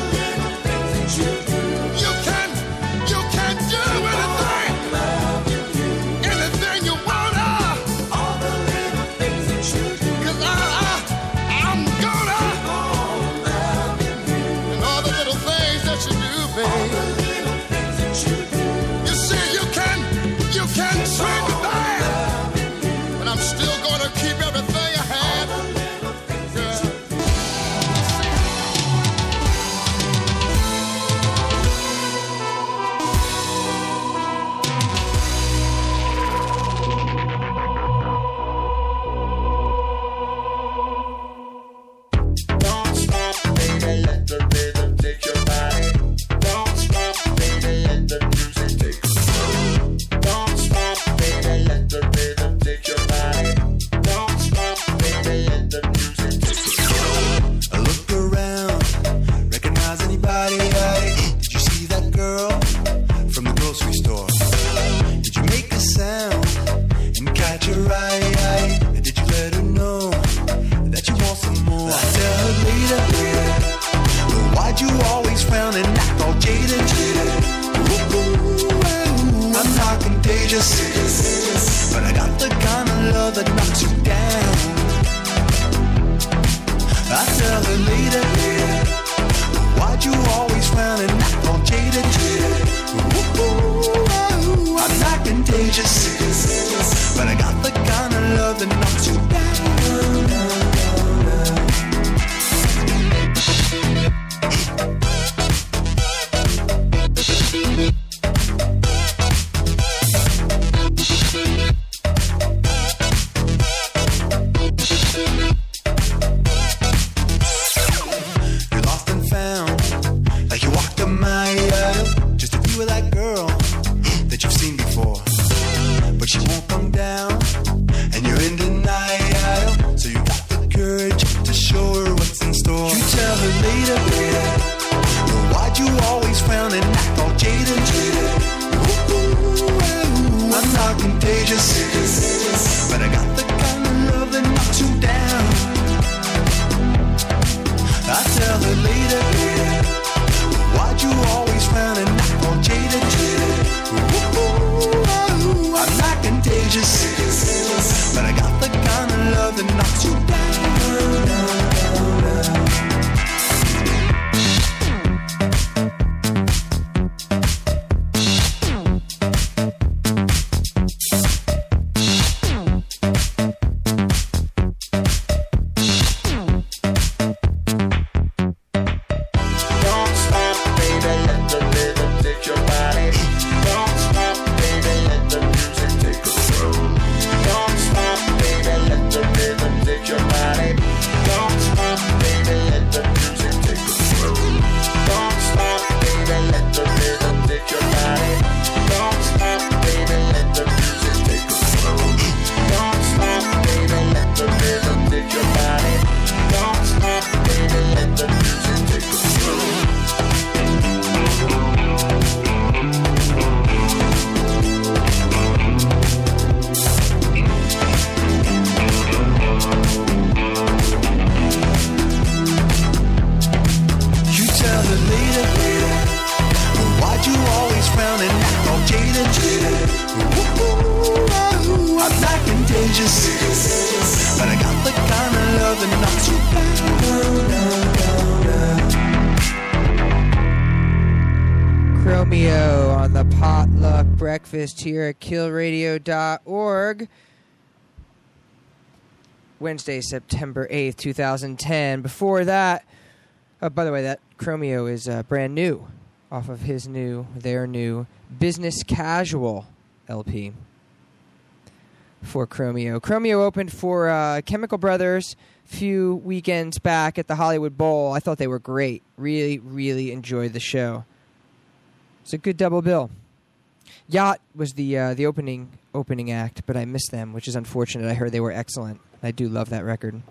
You can, you can do anything, anything you wanna. All the little things that you do, 'cause I. You see, you can, you can treat me bad, but I'm still gonna keep everything I had. Don't stop, baby, let the rhythm take your body. Don't stop, baby, let the music take control. Don't stop, baby, let the rhythm take your body. Don't stop, baby, let the music take control. I look around, recognize anybody? Did you see that girl from the grocery store? Did you make a sound and catch her eye? Did you let her know that you want some more? I tell her later, well, why'd you always frown and act all jaded? I'm not contagious, but I got the kind of love that knocks you down. I tell her later, why'd you always frown and act all jaded? I'm not contagious, but I got the kind of love that knocks you down. Chromeo on the Potluck Breakfast here at kill radio dot org. Wednesday, September eighth, twenty ten. Before that, oh, by the way, that Chromeo is uh, brand new off of his new, their new Business Casual L P for Chromeo. Chromeo opened for uh, Chemical Brothers a few weekends back at the Hollywood Bowl. I thought they were great. Really, really enjoyed the show. It's a good double bill. Yacht was the uh, the opening opening act, but I missed them, which is unfortunate. I heard they were excellent. I do love that record.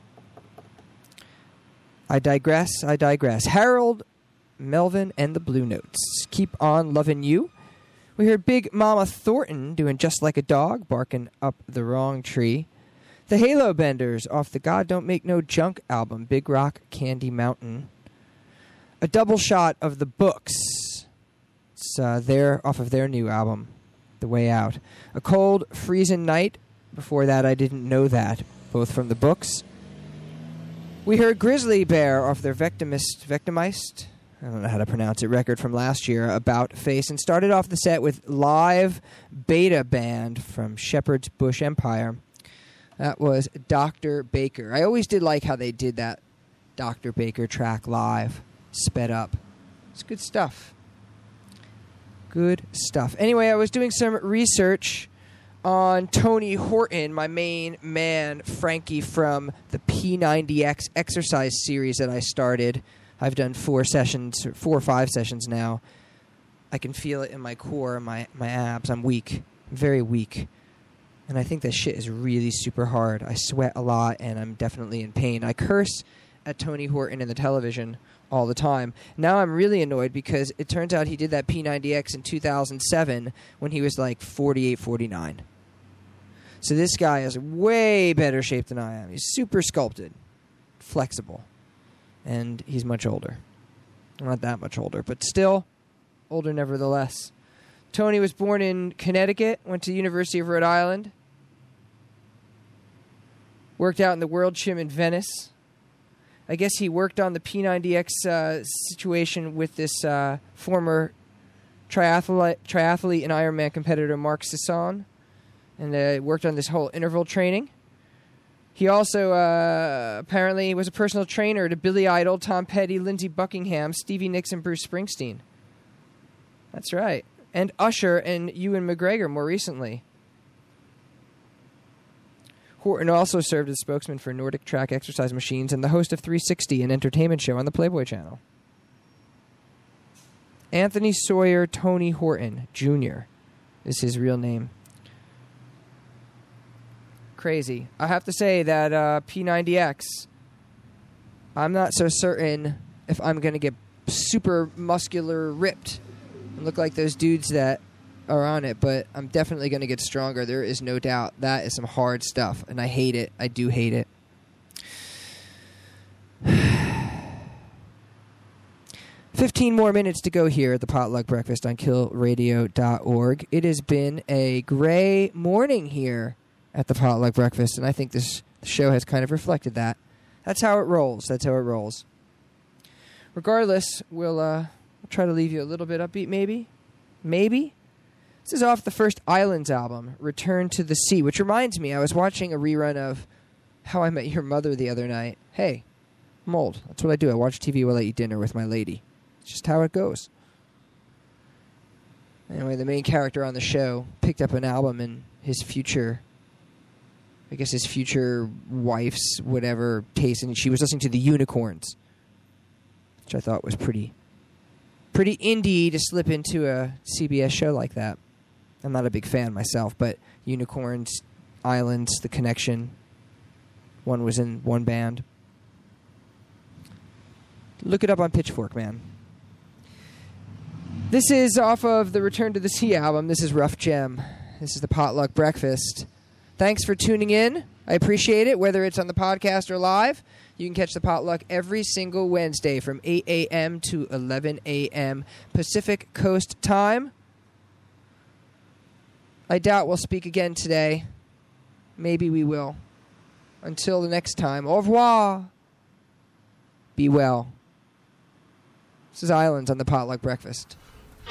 I digress, I digress. Harold, Melvin, and the Blue Notes. Keep on loving you. We heard Big Mama Thornton doing Just Like a Dog, barking up the wrong tree. The Halo Benders off the God Don't Make No Junk album, Big Rock Candy Mountain. A double shot of the Books. It's uh, their, off of their new album, The Way Out. A Cold, Freezing Night. Before that, I Didn't Know That. Both from the Books. We heard Grizzly Bear off their Victimist, Victimized, I don't know how to pronounce it, record from last year, About Face, and started off the set with Live Beta Band from Shepherd's Bush Empire. That was Doctor Baker. I always did like how they did that Doctor Baker track live, sped up. It's good stuff. Good stuff. Anyway, I was doing some research on Tony Horton, my main man, Frankie, from the P ninety X exercise series that I started. I've done four sessions, four or five sessions now. I can feel it in my core, my, my abs. I'm weak. I'm very weak. And I think that shit is really super hard. I sweat a lot, and I'm definitely in pain. I curse at Tony Horton in the television all the time. Now I'm really annoyed because it turns out he did that P ninety X in two thousand seven when he was like forty-eight, forty-nine. So this guy is way better shape than I am. He's super sculpted, flexible, and he's much older. Not that much older, but still older nevertheless. Tony was born in Connecticut, went to the University of Rhode Island, worked out in the World Gym in Venice. I guess he worked on the P ninety X uh, situation with this uh, former triathlete, triathlete and Ironman competitor, Mark Sisson, and uh, worked on this whole interval training. He also uh, apparently was a personal trainer to Billy Idol, Tom Petty, Lindsey Buckingham, Stevie Nicks, and Bruce Springsteen. That's right. And Usher and Ewan McGregor more recently. Horton also served as spokesman for Nordic Track Exercise Machines and the host of three sixty, an entertainment show on the Playboy Channel. Anthony Sawyer Tony Horton, Junior is his real name. Crazy. I have to say that uh, P ninety X, I'm not so certain if I'm going to get super muscular ripped and look like those dudes that are on it, but I'm definitely going to get stronger. There is no doubt. That is some hard stuff, and I hate it. I do hate it. Fifteen more minutes to go here at the Potluck Breakfast on kill radio dot org. It has been a gray morning here at the Potluck Breakfast, and I think this show has kind of reflected that. That's how it rolls. That's how it rolls. Regardless, we'll, uh, we'll try to leave you a little bit upbeat, maybe. Maybe. This is off the first Islands album, Return to the Sea, which reminds me, I was watching a rerun of How I Met Your Mother the other night. Hey, I'm old. That's what I do. I watch T V while I eat dinner with my lady. It's just how it goes. Anyway, the main character on the show picked up an album and his future, I guess his future wife's whatever taste, and she was listening to the Unicorns, which I thought was pretty, pretty indie to slip into a C B S show like that. I'm not a big fan myself, but Unicorns, Islands, The Connection. One was in one band. Look it up on Pitchfork, man. This is off of the Return to the Sea album. This is Rough Gem. This is the Potluck Breakfast. Thanks for tuning in. I appreciate it, whether it's on the podcast or live. You can catch the Potluck every single Wednesday from eight a.m. to eleven a.m. Pacific Coast time. I doubt we'll speak again today. Maybe we will. Until the next time, au revoir. Be well. This is Islands on the Potluck Breakfast.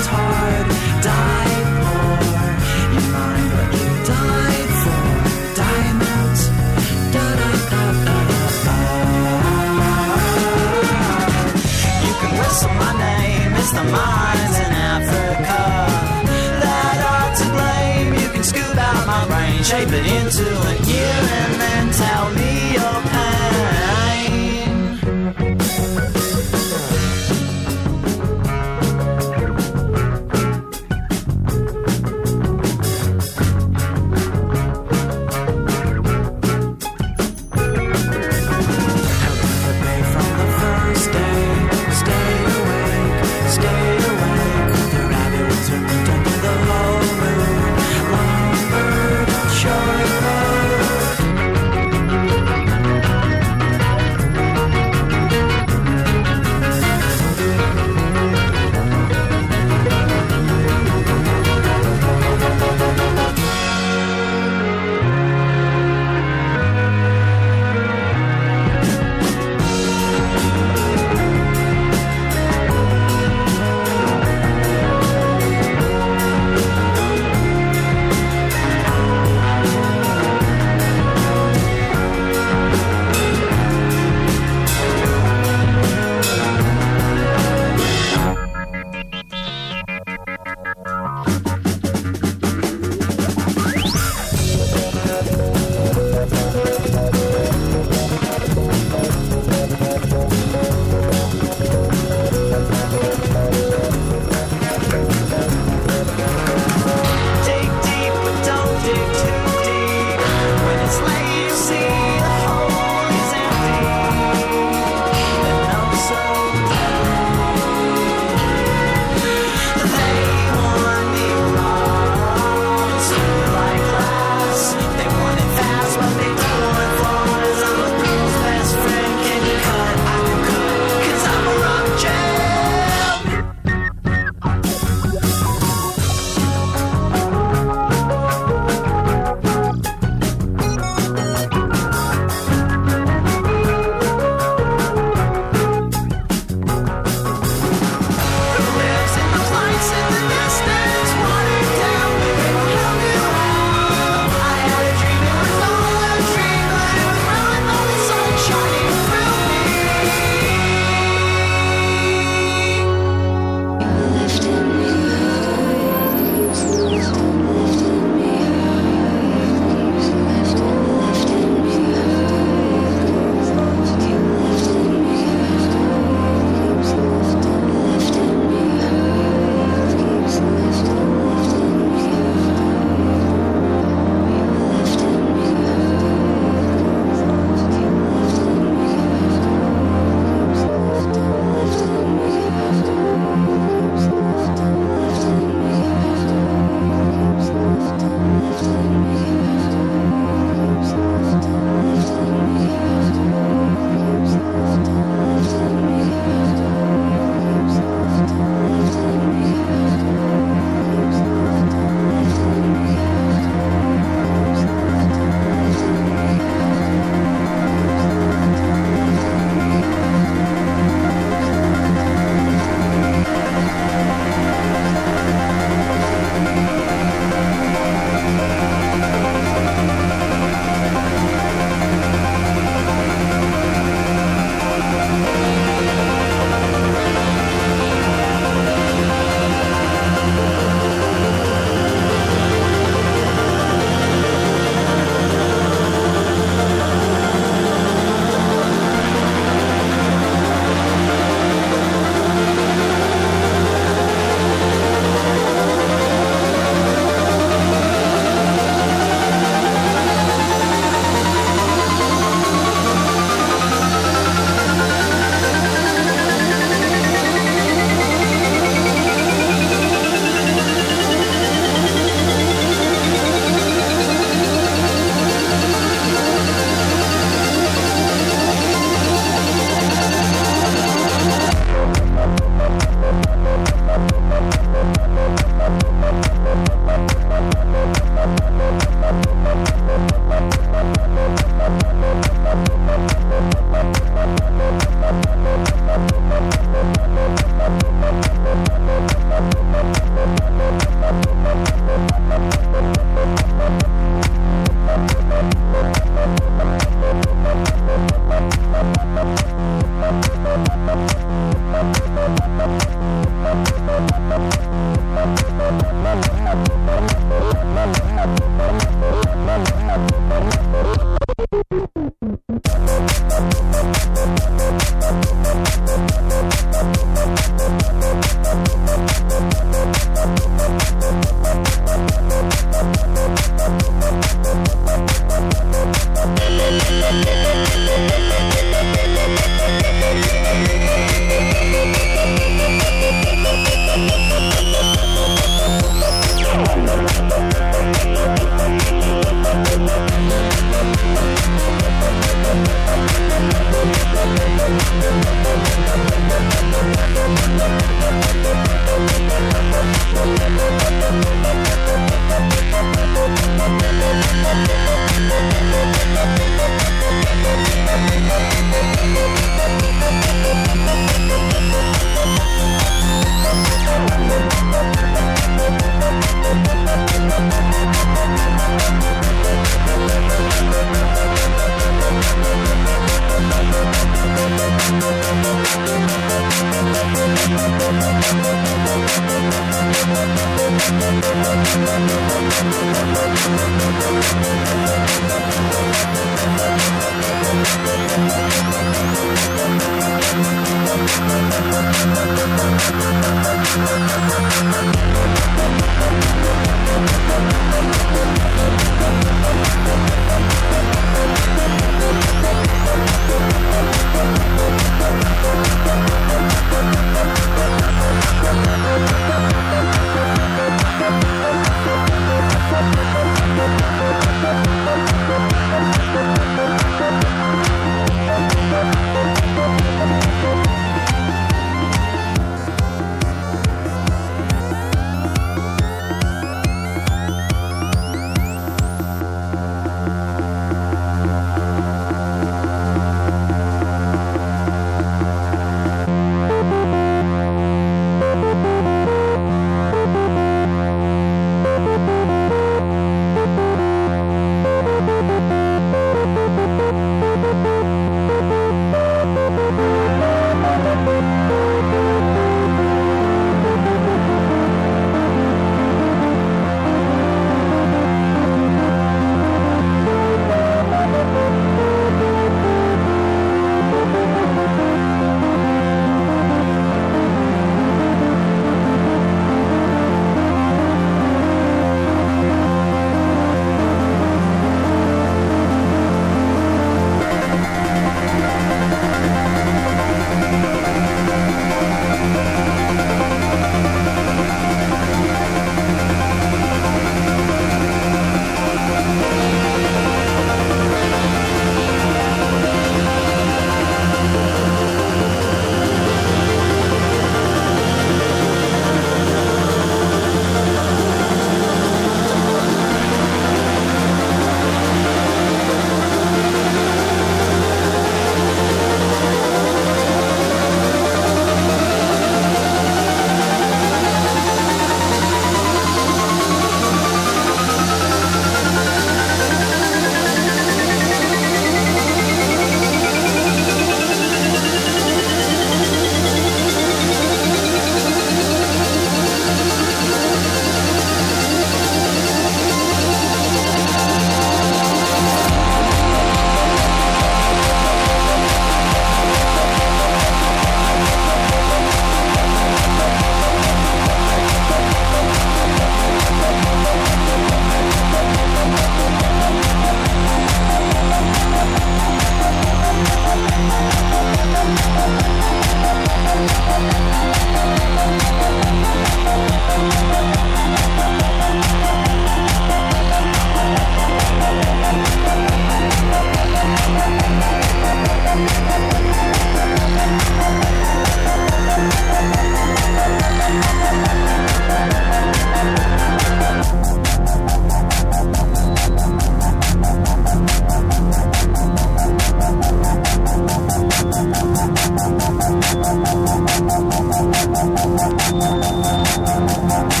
Thank you.